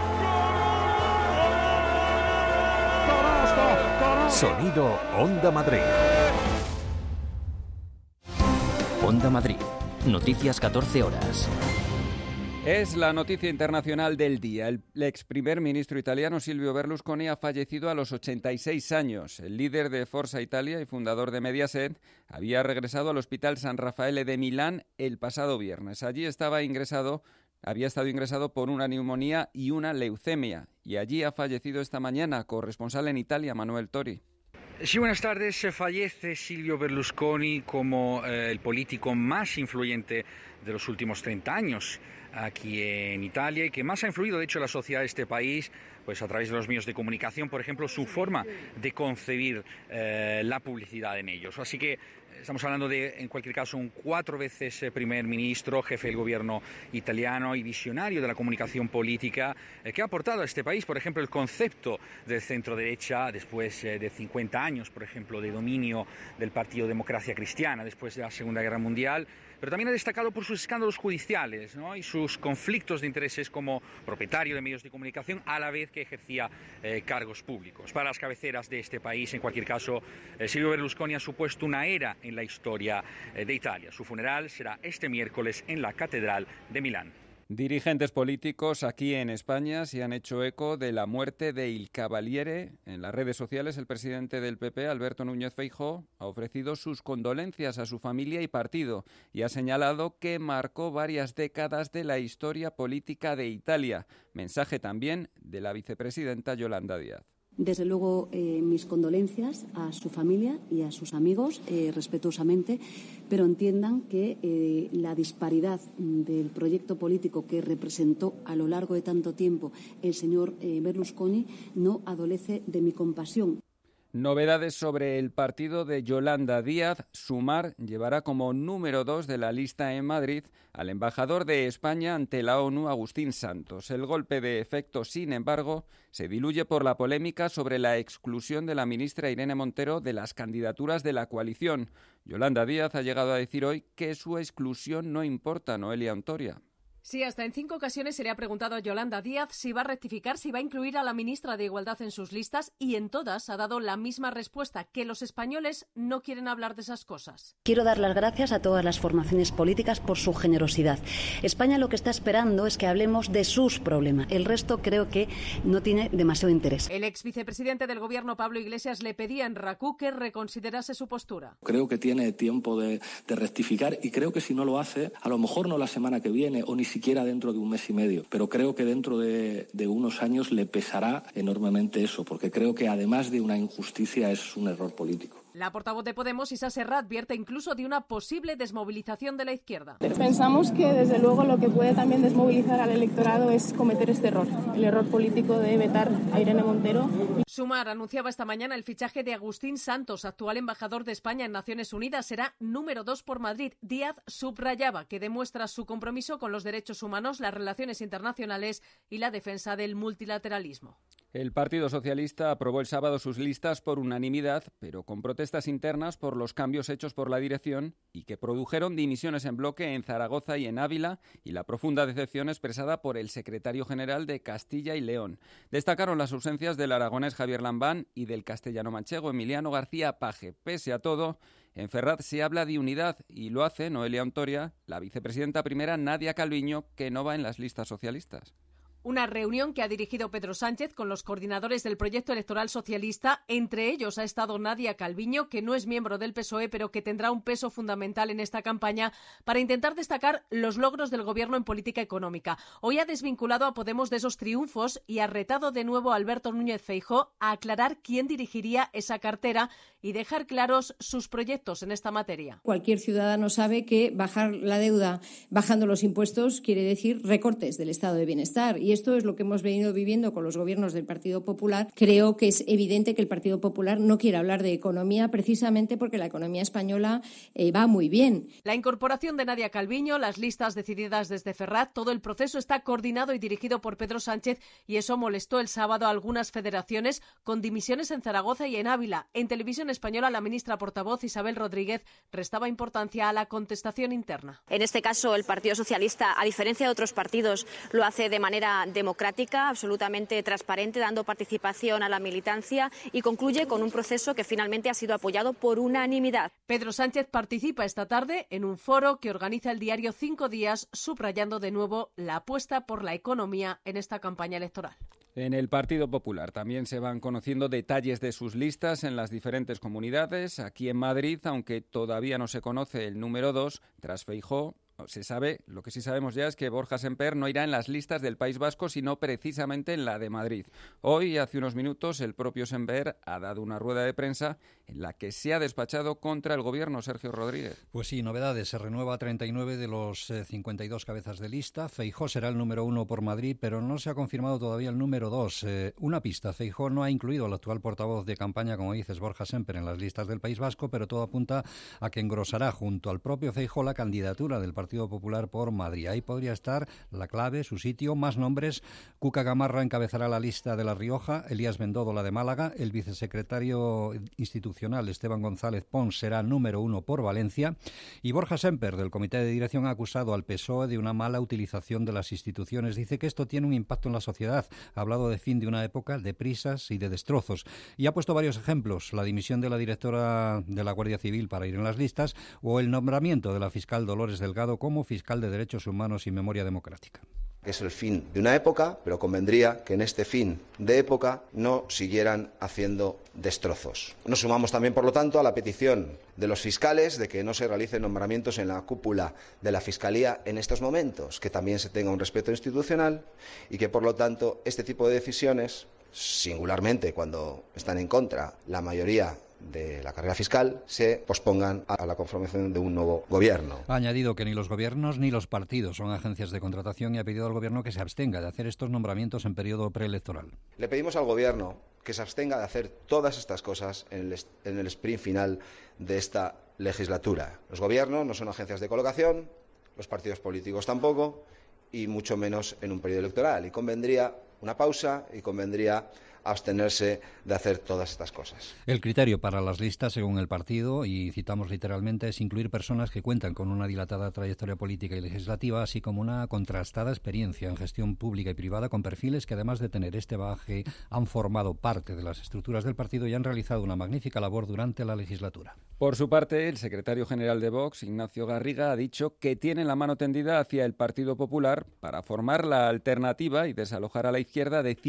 Sonido Onda Madrid.
Onda Madrid. Noticias 14 horas.
Es la noticia internacional del día. El ex primer ministro italiano Silvio Berlusconi ha fallecido a los 86 años. El líder de Forza Italia y fundador de Mediaset había regresado al Hospital San Raffaele de Milán el pasado viernes. Allí había estado ingresado por una neumonía y una leucemia. Y allí ha fallecido esta mañana. Corresponsal en Italia, Manuel Tori.
Sí, buenas tardes. Fallece Silvio Berlusconi como el político más influyente de los últimos 30 años aquí en Italia y que más ha influido, de hecho, en la sociedad de este país pues a través de los medios de comunicación, por ejemplo, su forma de concebir la publicidad en ellos. Así que estamos hablando de, en cualquier caso, un 4 veces primer ministro, jefe del gobierno italiano y visionario de la comunicación política, que ha aportado a este país, por ejemplo, el concepto del centro-derecha después de 50 años, por ejemplo, de dominio del Partido Democracia Cristiana después de la Segunda Guerra Mundial, pero también ha destacado por sus escándalos judiciales, ¿no?, y sus conflictos de intereses como propietario de medios de comunicación a la vez que ejercía cargos públicos. Para las cabeceras de este país, en cualquier caso, Silvio Berlusconi ha supuesto una era en la historia de Italia. Su funeral será este miércoles en la Catedral de Milán.
Dirigentes políticos aquí en España se han hecho eco de la muerte de Il Cavaliere. En las redes sociales, el presidente del PP, Alberto Núñez Feijóo, ha ofrecido sus condolencias a su familia y partido y ha señalado que marcó varias décadas de la historia política de Italia. Mensaje también de la vicepresidenta Yolanda Díaz.
Desde luego, mis condolencias a su familia y a sus amigos, respetuosamente, pero entiendan que la disparidad del proyecto político que representó a lo largo de tanto tiempo el señor Berlusconi no adolece de mi compasión.
Novedades sobre el partido de Yolanda Díaz. Sumar llevará como número 2 de la lista en Madrid al embajador de España ante la ONU, Agustín Santos. El golpe de efecto, sin embargo, se diluye por la polémica sobre la exclusión de la ministra Irene Montero de las candidaturas de la coalición. Yolanda Díaz ha llegado a decir hoy que su exclusión no importa, Noelia Ontoria.
Sí, hasta en 5 ocasiones se le ha preguntado a Yolanda Díaz si va a rectificar, si va a incluir a la ministra de Igualdad en sus listas, y en todas ha dado la misma respuesta, que los españoles no quieren hablar de esas cosas.
Quiero dar las gracias a todas las formaciones políticas por su generosidad. España lo que está esperando es que hablemos de sus problemas. El resto creo que no tiene demasiado interés.
El ex vicepresidente del Gobierno, Pablo Iglesias, le pedía en RACU que reconsiderase su postura.
Creo que tiene tiempo de rectificar, y creo que si no lo hace, a lo mejor no la semana que viene o ni siquiera dentro de un mes y medio, pero creo que dentro de unos años le pesará enormemente eso, porque creo que además de una injusticia es un error político.
La portavoz de Podemos, Isa Serra, advierte incluso de una posible desmovilización de la izquierda.
Pensamos que, desde luego, lo que puede también desmovilizar al electorado es cometer este error, el error político de vetar a Irene Montero.
Sumar anunciaba esta mañana el fichaje de Agustín Santos, actual embajador de España en Naciones Unidas. Será número 2 por Madrid. Díaz subrayaba que demuestra su compromiso con los derechos humanos, las relaciones internacionales y la defensa del multilateralismo.
El Partido Socialista aprobó el sábado sus listas por unanimidad, pero con protestas internas por los cambios hechos por la dirección y que produjeron dimisiones en bloque en Zaragoza y en Ávila, y la profunda decepción expresada por el secretario general de Castilla y León. Destacaron las ausencias del aragonés Javier Lambán y del castellano-manchego Emiliano García Paje. Pese a todo, en Ferraz se habla de unidad y lo hace Noelia Ontoria, la vicepresidenta primera Nadia Calviño, que no va en las listas socialistas.
Una reunión que ha dirigido Pedro Sánchez con los coordinadores del proyecto electoral socialista. Entre ellos ha estado Nadia Calviño, que no es miembro del PSOE, pero que tendrá un peso fundamental en esta campaña para intentar destacar los logros del Gobierno en política económica. Hoy ha desvinculado a Podemos de esos triunfos y ha retado de nuevo a Alberto Núñez Feijóo a aclarar quién dirigiría esa cartera y dejar claros sus proyectos en esta materia.
Cualquier ciudadano sabe que bajar la deuda bajando los impuestos quiere decir recortes del estado de bienestar, y esto es lo que hemos venido viviendo con los gobiernos del Partido Popular. Creo que es evidente que el Partido Popular no quiere hablar de economía, precisamente porque la economía española va muy bien.
La incorporación de Nadia Calviño, las listas decididas desde Ferraz, todo el proceso está coordinado y dirigido por Pedro Sánchez, y eso molestó el sábado a algunas federaciones, con dimisiones en Zaragoza y en Ávila. En Televisión Española, la ministra portavoz Isabel Rodríguez restaba importancia a la contestación interna.
En este caso, el Partido Socialista, a diferencia de otros partidos, lo hace de manera democrática, absolutamente transparente, dando participación a la militancia, y concluye con un proceso que finalmente ha sido apoyado por unanimidad.
Pedro Sánchez participa esta tarde en un foro que organiza el diario 5 Días, subrayando de nuevo la apuesta por la economía en esta campaña electoral.
En el Partido Popular también se van conociendo detalles de sus listas en las diferentes comunidades. Aquí en Madrid, aunque todavía no se conoce el número 2, tras Feijóo, Lo que sí sabemos ya es que Borja Sémper no irá en las listas del País Vasco, sino precisamente en la de Madrid. Hoy, hace unos minutos, el propio Sémper ha dado una rueda de prensa en la que se ha despachado contra el Gobierno. Sergio Rodríguez.
Pues sí, novedades. Se renueva a 39 de los 52 cabezas de lista. Feijóo será el número 1 por Madrid, pero no se ha confirmado todavía el número 2. Una pista. Feijóo no ha incluido al actual portavoz de campaña, como dices, Borja Sémper, en las listas del País Vasco, pero todo apunta a que engrosará junto al propio Feijóo la candidatura del Partido Popular por Madrid. Ahí podría estar la clave, su sitio, más nombres. Cuca Gamarra encabezará la lista de La Rioja, Elías Bendodo la de Málaga, el vicesecretario institucional Esteban González Pons será número 1 por Valencia y Borja Sémper del Comité de Dirección ha acusado al PSOE de una mala utilización de las instituciones. Dice que esto tiene un impacto en la sociedad. Ha hablado de fin de una época de prisas y de destrozos y ha puesto varios ejemplos: la dimisión de la directora de la Guardia Civil para ir en las listas o el nombramiento de la fiscal Dolores Delgado como fiscal de Derechos Humanos y Memoria Democrática.
Es el fin de una época, pero convendría que en este fin de época no siguieran haciendo destrozos. Nos sumamos también, por lo tanto, a la petición de los fiscales de que no se realicen nombramientos en la cúpula de la Fiscalía en estos momentos, que también se tenga un respeto institucional y que, por lo tanto, este tipo de decisiones, singularmente cuando están en contra la mayoría de la carrera fiscal, se pospongan a la conformación de un nuevo gobierno.
Ha añadido que ni los gobiernos ni los partidos son agencias de contratación y ha pedido al gobierno que se abstenga de hacer estos nombramientos en periodo preelectoral.
Le pedimos al gobierno que se abstenga de hacer todas estas cosas en el sprint final de esta legislatura. Los gobiernos no son agencias de colocación, los partidos políticos tampoco, y mucho menos en un periodo electoral. Y convendría una pausa y convendría abstenerse de hacer todas estas cosas.
El criterio para las listas, según el partido, y citamos literalmente, es incluir personas que cuentan con una dilatada trayectoria política y legislativa, así como una contrastada experiencia en gestión pública y privada, con perfiles que, además de tener este bagaje, han formado parte de las estructuras del partido y han realizado una magnífica labor durante la legislatura.
Por su parte, el secretario general de Vox, Ignacio Garriga, ha dicho que tiene la mano tendida hacia el Partido Popular para formar la alternativa y desalojar a la izquierda de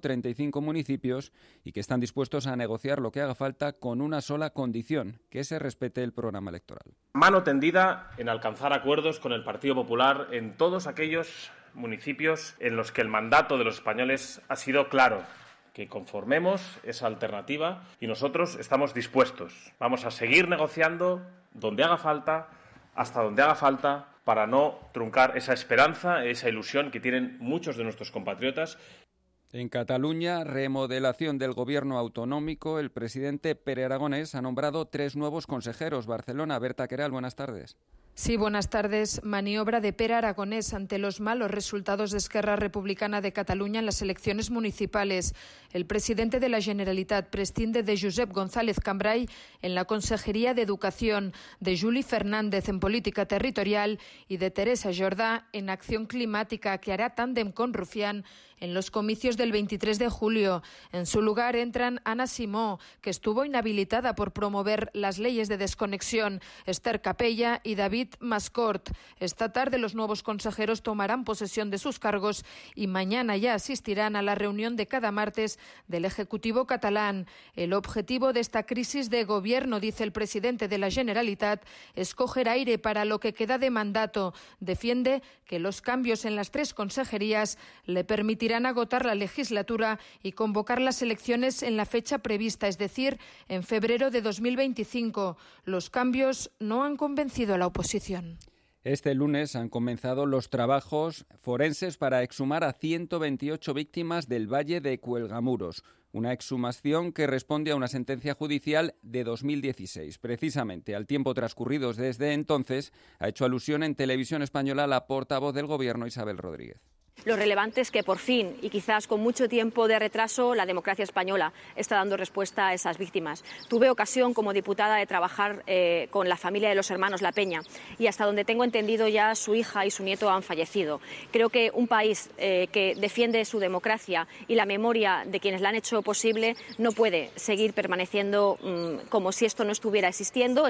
135 municipios y que están dispuestos a negociar lo que haga falta con una sola condición: que se respete el programa electoral.
Mano tendida en alcanzar acuerdos con el Partido Popular en todos aquellos municipios en los que el mandato de los españoles ha sido claro: que conformemos esa alternativa, y nosotros estamos dispuestos. Vamos a seguir negociando donde haga falta, hasta donde haga falta, para no truncar esa esperanza, esa ilusión que tienen muchos de nuestros compatriotas.
En Cataluña, remodelación del gobierno autonómico. El presidente Pere Aragonés ha nombrado 3 nuevos consejeros. Barcelona, Berta Queral, buenas tardes.
Sí, buenas tardes. Maniobra de Pere Aragonés ante los malos resultados de Esquerra Republicana de Cataluña en las elecciones municipales. El presidente de la Generalitat prescinde de Josep González Cambray en la Consejería de Educación, de Juli Fernández en Política Territorial y de Teresa Jordà en Acción Climática, que hará tándem con Rufián en los comicios del 23 de julio. En su lugar entran Anna Simó, que estuvo inhabilitada por promover las leyes de desconexión, Esther Capella y David Mascort. Esta tarde los nuevos consejeros tomarán posesión de sus cargos y mañana ya asistirán a la reunión de cada martes del Ejecutivo catalán. El objetivo de esta crisis de gobierno, dice el presidente de la Generalitat, es coger aire para lo que queda de mandato. Defiende que los cambios en las 3 consejerías le permitirán agotar la legislatura y convocar las elecciones en la fecha prevista, es decir, en febrero de 2025. Los cambios no han convencido a la oposición.
Este lunes han comenzado los trabajos forenses para exhumar a 128 víctimas del Valle de Cuelgamuros. Una exhumación que responde a una sentencia judicial de 2016. Precisamente al tiempo transcurrido desde entonces, ha hecho alusión en Televisión Española la portavoz del Gobierno, Isabel Rodríguez.
Lo relevante es que por fin, y quizás con mucho tiempo de retraso, la democracia española está dando respuesta a esas víctimas. Tuve ocasión como diputada de trabajar con la familia de los hermanos La Peña y hasta donde tengo entendido ya su hija y su nieto han fallecido. Creo que un país que defiende su democracia y la memoria de quienes la han hecho posible no puede seguir permaneciendo como si esto no estuviera existiendo.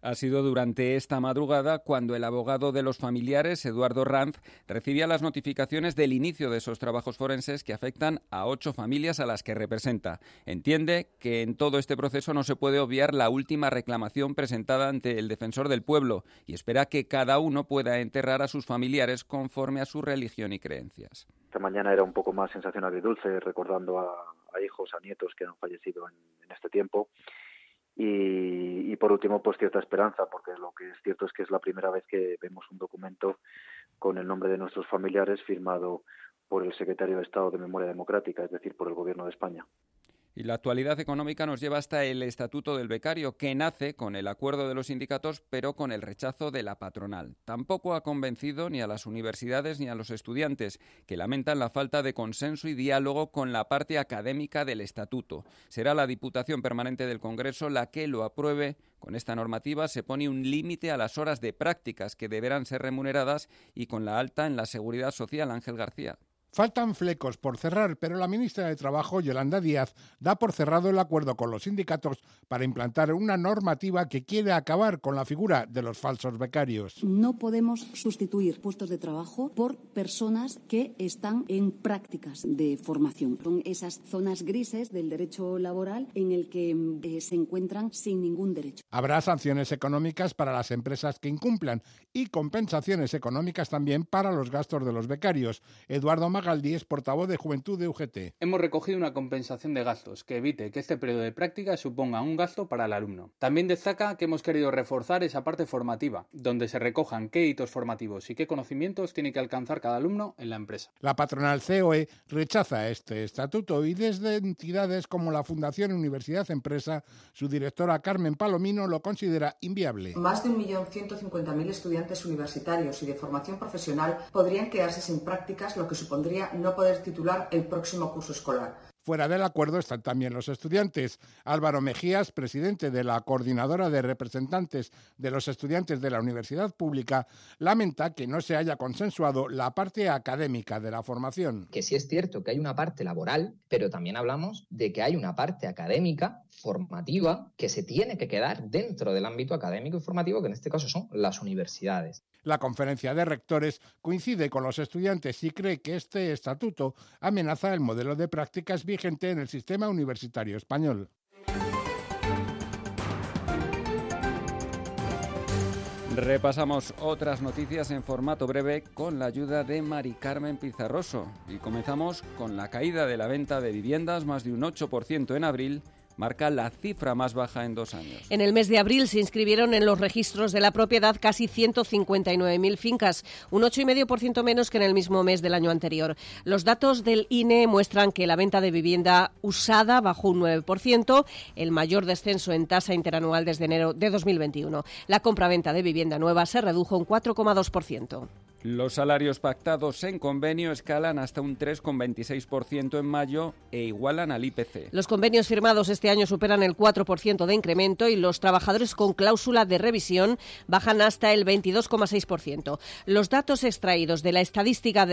Ha sido durante esta madrugada cuando el abogado de los familiares, Eduardo Ranz, recibía las notificaciones del inicio de esos trabajos forenses que afectan a 8 familias a las que representa. Entiende que en todo este proceso no se puede obviar la última reclamación presentada ante el Defensor del Pueblo y espera que cada uno pueda enterrar a sus familiares conforme a su religión y creencias.
Esta mañana era un poco más sensación agridulce, recordando a hijos, a nietos que han fallecido en este tiempo. Y por último, pues cierta esperanza, porque lo que es cierto es que es la primera vez que vemos un documento con el nombre de nuestros familiares firmado por el secretario de Estado de Memoria Democrática, es decir, por el Gobierno de España.
Y la actualidad económica nos lleva hasta el Estatuto del Becario, que nace con el acuerdo de los sindicatos, pero con el rechazo de la patronal. Tampoco ha convencido ni a las universidades ni a los estudiantes, que lamentan la falta de consenso y diálogo con la parte académica del Estatuto. Será la Diputación Permanente del Congreso la que lo apruebe. Con esta normativa se pone un límite a las horas de prácticas que deberán ser remuneradas y con la alta en la Seguridad Social. Ángel García.
Faltan flecos por cerrar, pero la ministra de Trabajo, Yolanda Díaz, da por cerrado el acuerdo con los sindicatos para implantar una normativa que quiere acabar con la figura de los falsos becarios.
No podemos sustituir puestos de trabajo por personas que están en prácticas de formación. Son esas zonas grises del derecho laboral en el que se encuentran sin ningún derecho.
Habrá sanciones económicas para las empresas que incumplan y compensaciones económicas también para los gastos de los becarios. Eduardo Magaldi es portavoz de Juventud de UGT.
Hemos recogido una compensación de gastos que evite que este periodo de práctica suponga un gasto para el alumno. También destaca que hemos querido reforzar esa parte formativa, donde se recojan qué hitos formativos y qué conocimientos tiene que alcanzar cada alumno en la empresa.
La patronal COE rechaza este estatuto y desde entidades como la Fundación Universidad Empresa, su directora Carmen Palomino lo considera inviable.
Más de 1.150.000 estudiantes universitarios y de formación profesional podrían quedarse sin prácticas, lo que supondría no poder titular el próximo curso escolar.
Fuera del acuerdo están también los estudiantes. Álvaro Mejías, presidente de la Coordinadora de Representantes de los Estudiantes de la Universidad Pública, lamenta que no se haya consensuado la parte académica de la formación.
Que sí es cierto que hay una parte laboral, pero también hablamos de que hay una parte académica, formativa, que se tiene que quedar dentro del ámbito académico y formativo, que en este caso son las universidades.
La conferencia de rectores coincide con los estudiantes y cree que este estatuto amenaza el modelo de prácticas vigente en el sistema universitario español.
Repasamos otras noticias en formato breve con la ayuda de Mari Carmen Pizarroso. Y comenzamos con la caída de la venta de viviendas, más de un 8% en abril. Marca la cifra más baja en 2 años.
En el mes de abril se inscribieron en los registros de la propiedad casi 159.000 fincas, un 8,5% menos que en el mismo mes del año anterior. Los datos del INE muestran que la venta de vivienda usada bajó un 9%, el mayor descenso en tasa interanual desde enero de 2021. La compraventa de vivienda nueva se redujo un 4,2%.
Los salarios pactados en convenio escalan hasta un 3,26% en mayo e igualan al IPC.
Los convenios firmados este año superan el 4% de incremento y los trabajadores con cláusula de revisión bajan hasta el 22,6%. Los datos extraídos de la estadística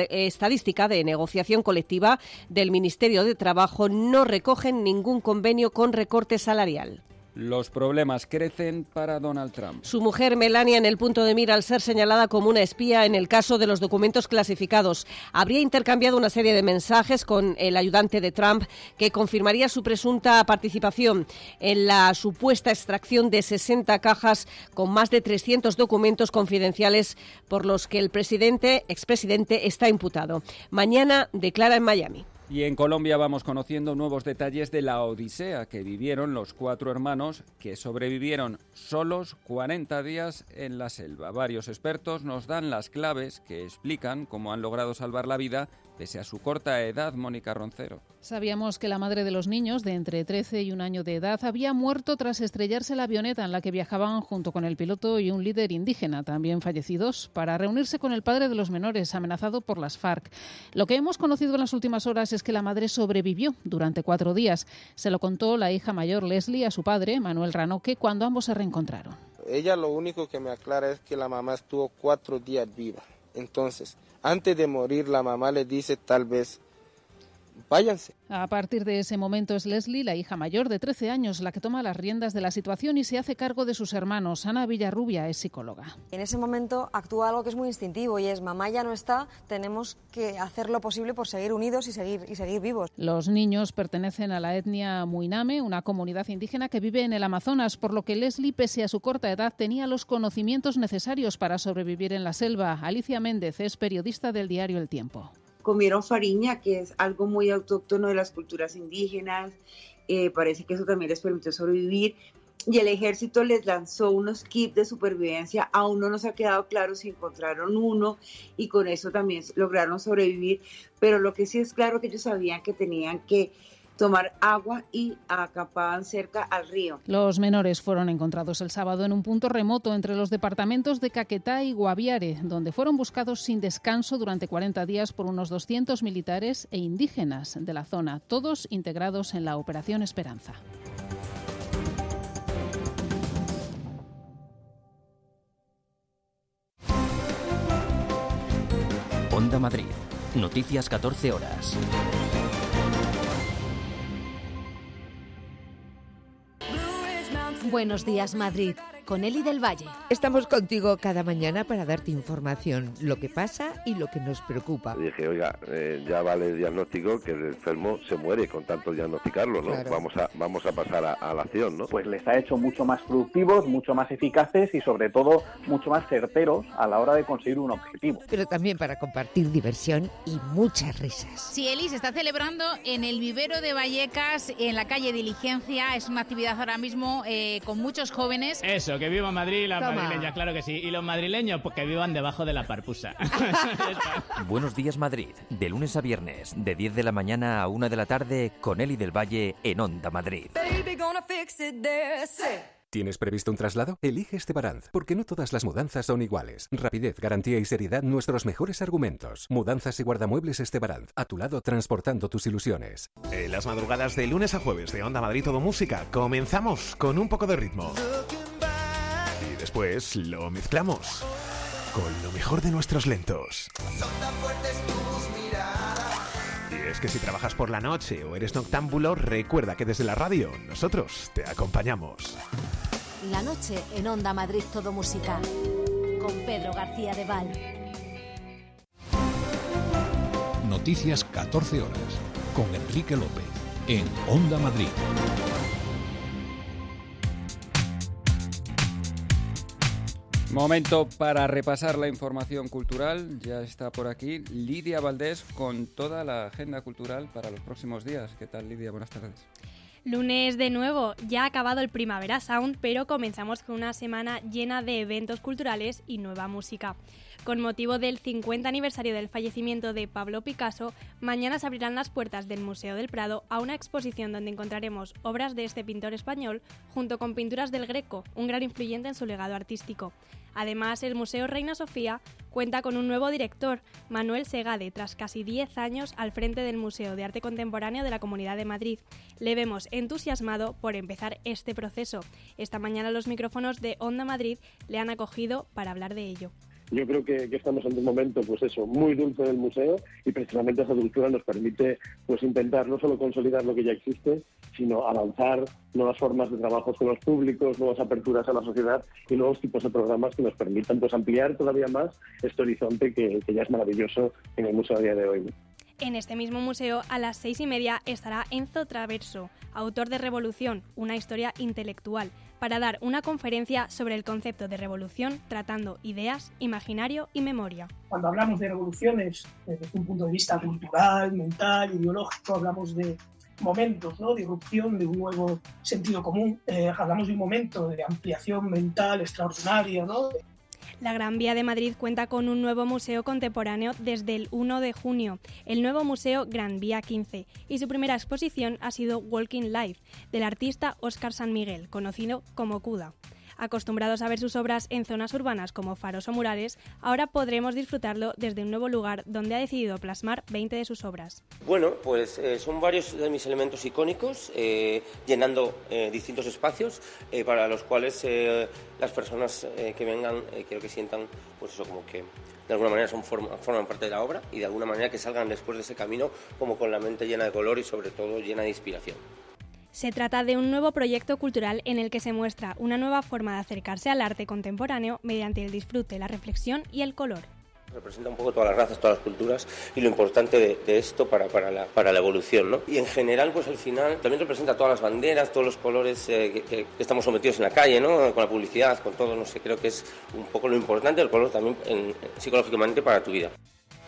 de negociación colectiva del Ministerio de Trabajo no recogen ningún convenio con recorte salarial.
Los problemas crecen para Donald Trump.
Su mujer Melania en el punto de mira al ser señalada como una espía en el caso de los documentos clasificados. Habría intercambiado una serie de mensajes con el ayudante de Trump que confirmaría su presunta participación en la supuesta extracción de 60 cajas con más de 300 documentos confidenciales por los que el expresidente está imputado. Mañana declara en Miami.
Y en Colombia vamos conociendo nuevos detalles de la odisea que vivieron los 4 hermanos que sobrevivieron solos 40 días en la selva. Varios expertos nos dan las claves que explican cómo han logrado salvar la vida pese a su corta edad. Mónica Roncero.
Sabíamos que la madre de los niños, de entre 13 y 1 año de edad, había muerto tras estrellarse la avioneta en la que viajaban junto con el piloto y un líder indígena, también fallecidos, para reunirse con el padre de los menores, amenazado por las FARC. Lo que hemos conocido en las últimas horas es que la madre sobrevivió durante 4 días. Se lo contó la hija mayor Leslie a su padre, Manuel Ranoque, cuando ambos se reencontraron.
Ella lo único que me aclara es que la mamá estuvo 4 días viva. Entonces, antes de morir, la mamá le dice tal vez
váyanse.
A partir de ese momento es Leslie, la hija mayor de 13 años, la que toma las riendas de la situación y se hace cargo de sus hermanos. Ana Villarrubia es psicóloga.
En ese momento actúa algo que es muy instintivo y es: mamá ya no está, tenemos que hacer lo posible por seguir unidos y seguir vivos.
Los niños pertenecen a la etnia Muiname, una comunidad indígena que vive en el Amazonas, por lo que Leslie, pese a su corta edad, tenía los conocimientos necesarios para sobrevivir en la selva. Alicia Méndez es periodista del diario El Tiempo.
Comieron fariña, que es algo muy autóctono de las culturas indígenas. Parece que eso también les permitió sobrevivir. Y el ejército les lanzó unos kits de supervivencia. Aún no nos ha quedado claro si encontraron uno y con eso también lograron sobrevivir. Pero lo que sí es claro que ellos sabían que tenían que tomar agua y acampaban cerca al río.
Los menores fueron encontrados el sábado en un punto remoto entre los departamentos de Caquetá y Guaviare, donde fueron buscados sin descanso durante 40 días por unos 200 militares e indígenas de la zona, todos integrados en la Operación Esperanza.
Onda Madrid. Noticias 14 horas.
Buenos días, Madrid, con Eli del Valle.
Estamos contigo cada mañana para darte información, lo que pasa y lo que nos preocupa.
Dije, oiga, ya vale el diagnóstico, que el enfermo se muere con tanto diagnosticarlo, ¿no? Claro. Vamos a pasar a la acción, ¿no?
Pues les ha hecho mucho más productivos, mucho más eficaces y sobre todo mucho más certeros a la hora de conseguir un objetivo.
Pero también para compartir diversión y muchas risas.
Sí, Eli, se está celebrando en el vivero de Vallecas, en la calle Diligencia. Es una actividad ahora mismo con muchos jóvenes.
Eso, que viva Madrid, las madrileñas, claro que sí. Y los madrileños, pues que vivan debajo de la parpusa.
Buenos días, Madrid. De lunes a viernes, de 10 de la mañana a 1 de la tarde, con Eli del Valle en Onda Madrid.
¿Tienes previsto un traslado? Elige Estebaranz, porque no todas las mudanzas son iguales. Rapidez, garantía y seriedad, nuestros mejores argumentos. Mudanzas y guardamuebles Estebaranz, a tu lado transportando tus ilusiones.
En las madrugadas de lunes a jueves de Onda Madrid Todo Música, comenzamos con un poco de ritmo. Y después lo mezclamos con lo mejor de nuestros lentos. Y es que si trabajas por la noche o eres noctámbulo, recuerda que desde la radio nosotros te acompañamos.
La noche en Onda Madrid Todo Música, con Pedro García de Val.
Noticias 14 horas, con Enrique López, en Onda Madrid.
Momento para repasar la información cultural. Ya está por aquí Lidia Valdés con toda la agenda cultural para los próximos días. ¿Qué tal, Lidia? Buenas tardes.
Lunes de nuevo, ya ha acabado el Primavera Sound, pero comenzamos con una semana llena de eventos culturales y nueva música. Con motivo del 50 aniversario del fallecimiento de Pablo Picasso, mañana se abrirán las puertas del Museo del Prado a una exposición donde encontraremos obras de este pintor español junto con pinturas del Greco, un gran influyente en su legado artístico. Además, el Museo Reina Sofía cuenta con un nuevo director, Manuel Segade, tras casi 10 años al frente del Museo de Arte Contemporáneo de la Comunidad de Madrid. Le vemos entusiasmado por empezar este proceso. Esta mañana los micrófonos de Onda Madrid le han acogido para hablar de ello.
Yo creo que estamos en un momento, pues eso, muy dulce del museo y precisamente esa dulzura nos permite, pues intentar no solo consolidar lo que ya existe, sino avanzar nuevas formas de trabajo con los públicos, nuevas aperturas a la sociedad y nuevos tipos de programas que nos permitan, pues, ampliar todavía más este horizonte que ya es maravilloso en el museo a día de hoy.
En este mismo museo, a las 6:30, estará Enzo Traverso, autor de Revolución, una historia intelectual, para dar una conferencia sobre el concepto de revolución, tratando ideas, imaginario y memoria.
Cuando hablamos de revoluciones desde un punto de vista cultural, mental, ideológico, hablamos de momentos, ¿no?, de irrupción de un nuevo sentido común. Hablamos de un momento de ampliación mental extraordinaria, ¿no?
La Gran Vía de Madrid cuenta con un nuevo museo contemporáneo desde el 1 de junio, el nuevo Museo Gran Vía 15, y su primera exposición ha sido Walking Life, del artista Óscar San Miguel, conocido como Cuda. Acostumbrados a ver sus obras en zonas urbanas como faros o murales, ahora podremos disfrutarlo desde un nuevo lugar donde ha decidido plasmar 20 de sus obras.
Bueno, pues son varios de mis elementos icónicos, llenando distintos espacios para los cuales las personas que vengan quiero que sientan, pues eso, como que de alguna manera forman parte de la obra y de alguna manera que salgan después de ese camino como con la mente llena de color y sobre todo llena de inspiración.
Se trata de un nuevo proyecto cultural en el que se muestra una nueva forma de acercarse al arte contemporáneo mediante el disfrute, la reflexión y el color.
Representa un poco todas las razas, todas las culturas y lo importante de esto para la evolución, ¿no? Y en general, pues al final también representa todas las banderas, todos los colores que estamos sometidos en la calle, ¿no? Con la publicidad, con todo, no sé, creo que es un poco lo importante el color también psicológicamente para tu vida.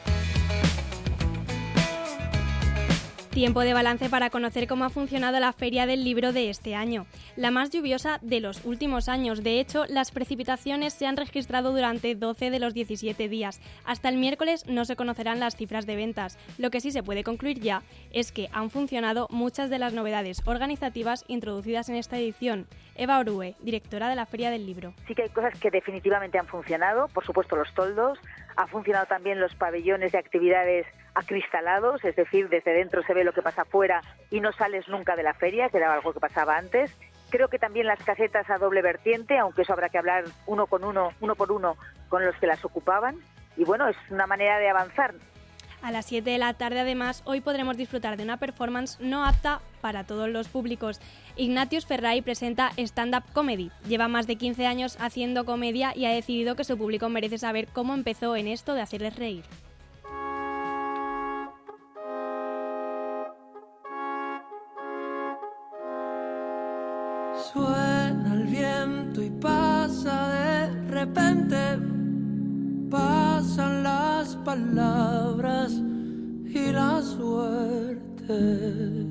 Tiempo de balance para conocer cómo ha funcionado la Feria del Libro de este año, la más lluviosa de los últimos años. De hecho, las precipitaciones se han registrado durante 12 de los 17 días. Hasta el miércoles no se conocerán las cifras de ventas. Lo que sí se puede concluir ya es que han funcionado muchas de las novedades organizativas introducidas en esta edición. Eva Orue, directora de la Feria del Libro.
Sí que hay cosas que definitivamente han funcionado, por supuesto los toldos, han funcionado también los pabellones de actividades acristalados, es decir, desde dentro se ve lo que pasa afuera y no sales nunca de la feria, que era algo que pasaba antes. Creo que también las casetas a doble vertiente, aunque eso habrá que hablar uno por uno con los que las ocupaban. Y bueno, es una manera de avanzar.
A las 7 de la tarde, además, hoy podremos disfrutar de una performance no apta para todos los públicos. Ignatius Ferray presenta stand-up comedy. Lleva más de 15 años haciendo comedia y ha decidido que su público merece saber cómo empezó en esto de hacerles reír.
Suena el viento y pasa de repente, pasan las palabras y la suerte.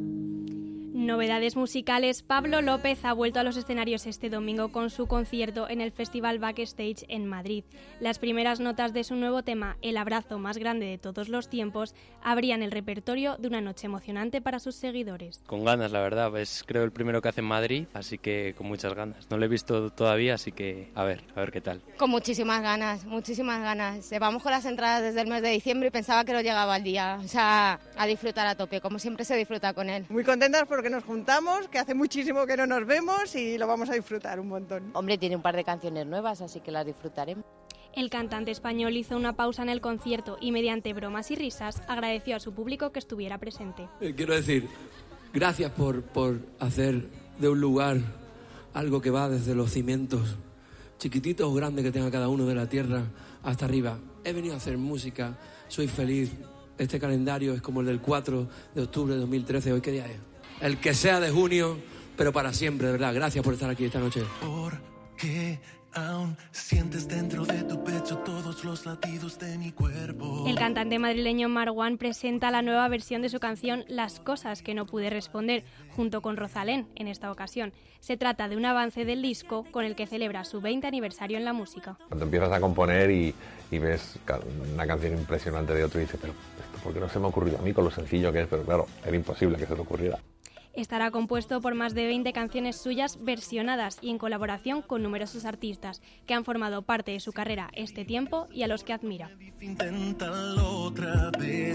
Novedades musicales. Pablo López ha vuelto a los escenarios este domingo con su concierto en el Festival Backstage en Madrid. Las primeras notas de su nuevo tema, El abrazo más grande de todos los tiempos, abrían el repertorio de una noche emocionante para sus seguidores.
Con ganas, la verdad, es creo el primero que hace en Madrid, así que con muchas ganas. No lo he visto todavía, así que a ver qué tal.
Con muchísimas ganas, muchísimas ganas. Llevamos con las entradas desde el mes de diciembre y pensaba que no llegaba el día. O sea, a disfrutar a tope, como siempre se disfruta con él.
Muy contentas porque nos juntamos, que hace muchísimo que no nos vemos y lo vamos a disfrutar un montón.
Hombre, tiene un par de canciones nuevas, así que las disfrutaremos.
El cantante español hizo una pausa en el concierto y mediante bromas y risas agradeció a su público que estuviera presente.
Quiero decir, gracias por hacer de un lugar algo que va desde los cimientos, chiquititos o grandes que tenga cada uno de la tierra, hasta arriba. He venido a hacer música, soy feliz. Este calendario es como el del 4 de octubre de 2013. ¿Hoy qué día es? El que sea de junio, pero para siempre, de verdad. Gracias por estar aquí esta noche.
Porque aún sientes dentro de tu pecho todos los latidos de mi cuerpo.
El cantante madrileño Marwan presenta la nueva versión de su canción Las cosas que no pude responder, junto con Rosalén en esta ocasión. Se trata de un avance del disco con el que celebra su 20 aniversario en la música.
Cuando empiezas a componer y ves una canción impresionante de otro y dices, pero ¿esto por qué no se me ha ocurrido a mí con lo sencillo que es? Pero claro, era imposible que se te ocurriera.
Estará compuesto por más de 20 canciones suyas versionadas y en colaboración con numerosos artistas que han formado parte de su carrera este tiempo y a los que admira.
Inténtalo otra vez.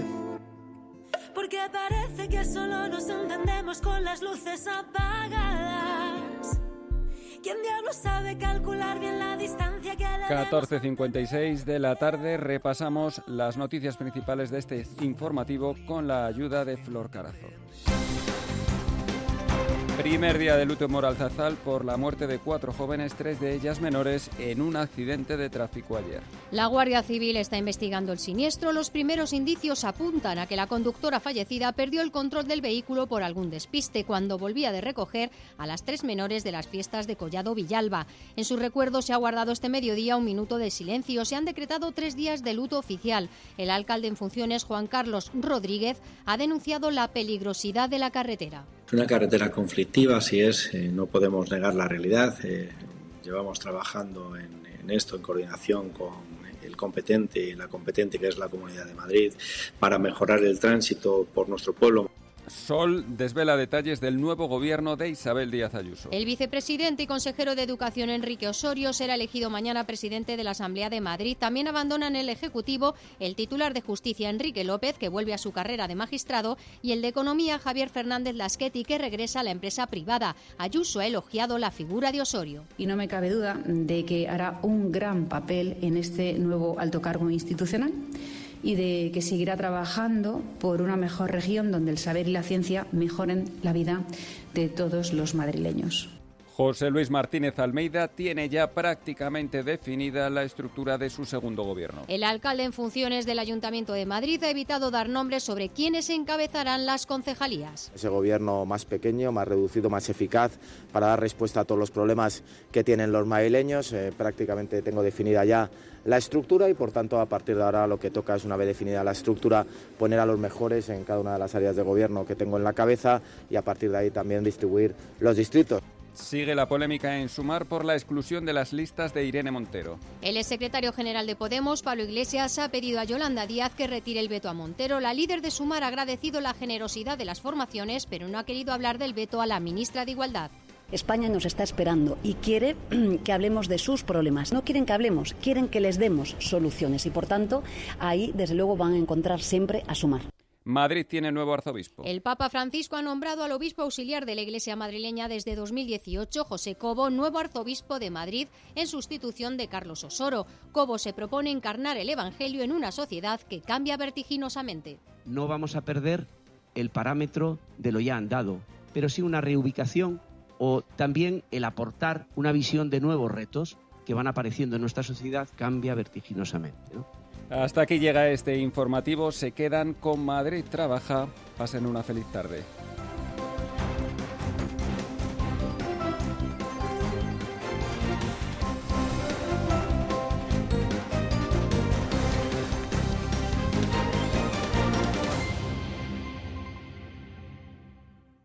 Porque parece que solo nos entendemos con las luces apagadas. ¿Quién diablos sabe calcular bien la distancia que debemos?
14:56 de la tarde, repasamos las noticias principales de este informativo con la ayuda de Flor Carazo. Primer día de luto en Moralzazal por la muerte de 4 jóvenes, 3 de ellas menores, en un accidente de tráfico ayer.
La Guardia Civil está investigando el siniestro. Los primeros indicios apuntan a que la conductora fallecida perdió el control del vehículo por algún despiste cuando volvía de recoger a las 3 menores de las fiestas de Collado Villalba. En su recuerdo se ha guardado este mediodía un minuto de silencio. Se han decretado 3 días de luto oficial. El alcalde en funciones, Juan Carlos Rodríguez, ha denunciado la peligrosidad de la carretera.
Es una carretera conflictiva, así es, no podemos negar la realidad. Llevamos trabajando en esto en coordinación con el competente y la competente que es la Comunidad de Madrid para mejorar el tránsito por nuestro pueblo.
Sol desvela detalles del nuevo gobierno de Isabel Díaz Ayuso.
El vicepresidente y consejero de Educación Enrique Osorio será elegido mañana presidente de la Asamblea de Madrid. También abandonan el Ejecutivo el titular de Justicia Enrique López, que vuelve a su carrera de magistrado, y el de Economía Javier Fernández Lasqueti, que regresa a la empresa privada. Ayuso ha elogiado la figura de Osorio.
Y no me cabe duda de que hará un gran papel en este nuevo alto cargo institucional y de que seguirá trabajando por una mejor región donde el saber y la ciencia mejoren la vida de todos los madrileños.
José Luis Martínez Almeida tiene ya prácticamente definida la estructura de su segundo gobierno.
El alcalde en funciones del Ayuntamiento de Madrid ha evitado dar nombres sobre quiénes encabezarán las concejalías.
Ese gobierno más pequeño, más reducido, más eficaz para dar respuesta a todos los problemas que tienen los madrileños. Prácticamente tengo definida ya la estructura y, por tanto, a partir de ahora lo que toca es, una vez definida la estructura, poner a los mejores en cada una de las áreas de gobierno que tengo en la cabeza y a partir de ahí también distribuir los distritos.
Sigue la polémica en Sumar por la exclusión de las listas de Irene Montero.
El exsecretario general de Podemos, Pablo Iglesias, ha pedido a Yolanda Díaz que retire el veto a Montero. La líder de Sumar ha agradecido la generosidad de las formaciones, pero no ha querido hablar del veto a la ministra de Igualdad.
España nos está esperando y quiere que hablemos de sus problemas. No quieren que hablemos, quieren que les demos soluciones y, por tanto, ahí, desde luego, van a encontrar siempre a Sumar.
Madrid tiene nuevo arzobispo.
El Papa Francisco ha nombrado al obispo auxiliar de la Iglesia madrileña desde 2018, José Cobo, nuevo arzobispo de Madrid, en sustitución de Carlos Osoro. Cobo se propone encarnar el Evangelio en una sociedad que cambia vertiginosamente.
No vamos a perder el parámetro de lo ya andado, pero sí una reubicación o también el aportar una visión de nuevos retos que van apareciendo en nuestra sociedad cambia vertiginosamente, ¿no?
Hasta aquí llega este informativo. Se quedan con Madrid Trabaja. Pasen una feliz tarde.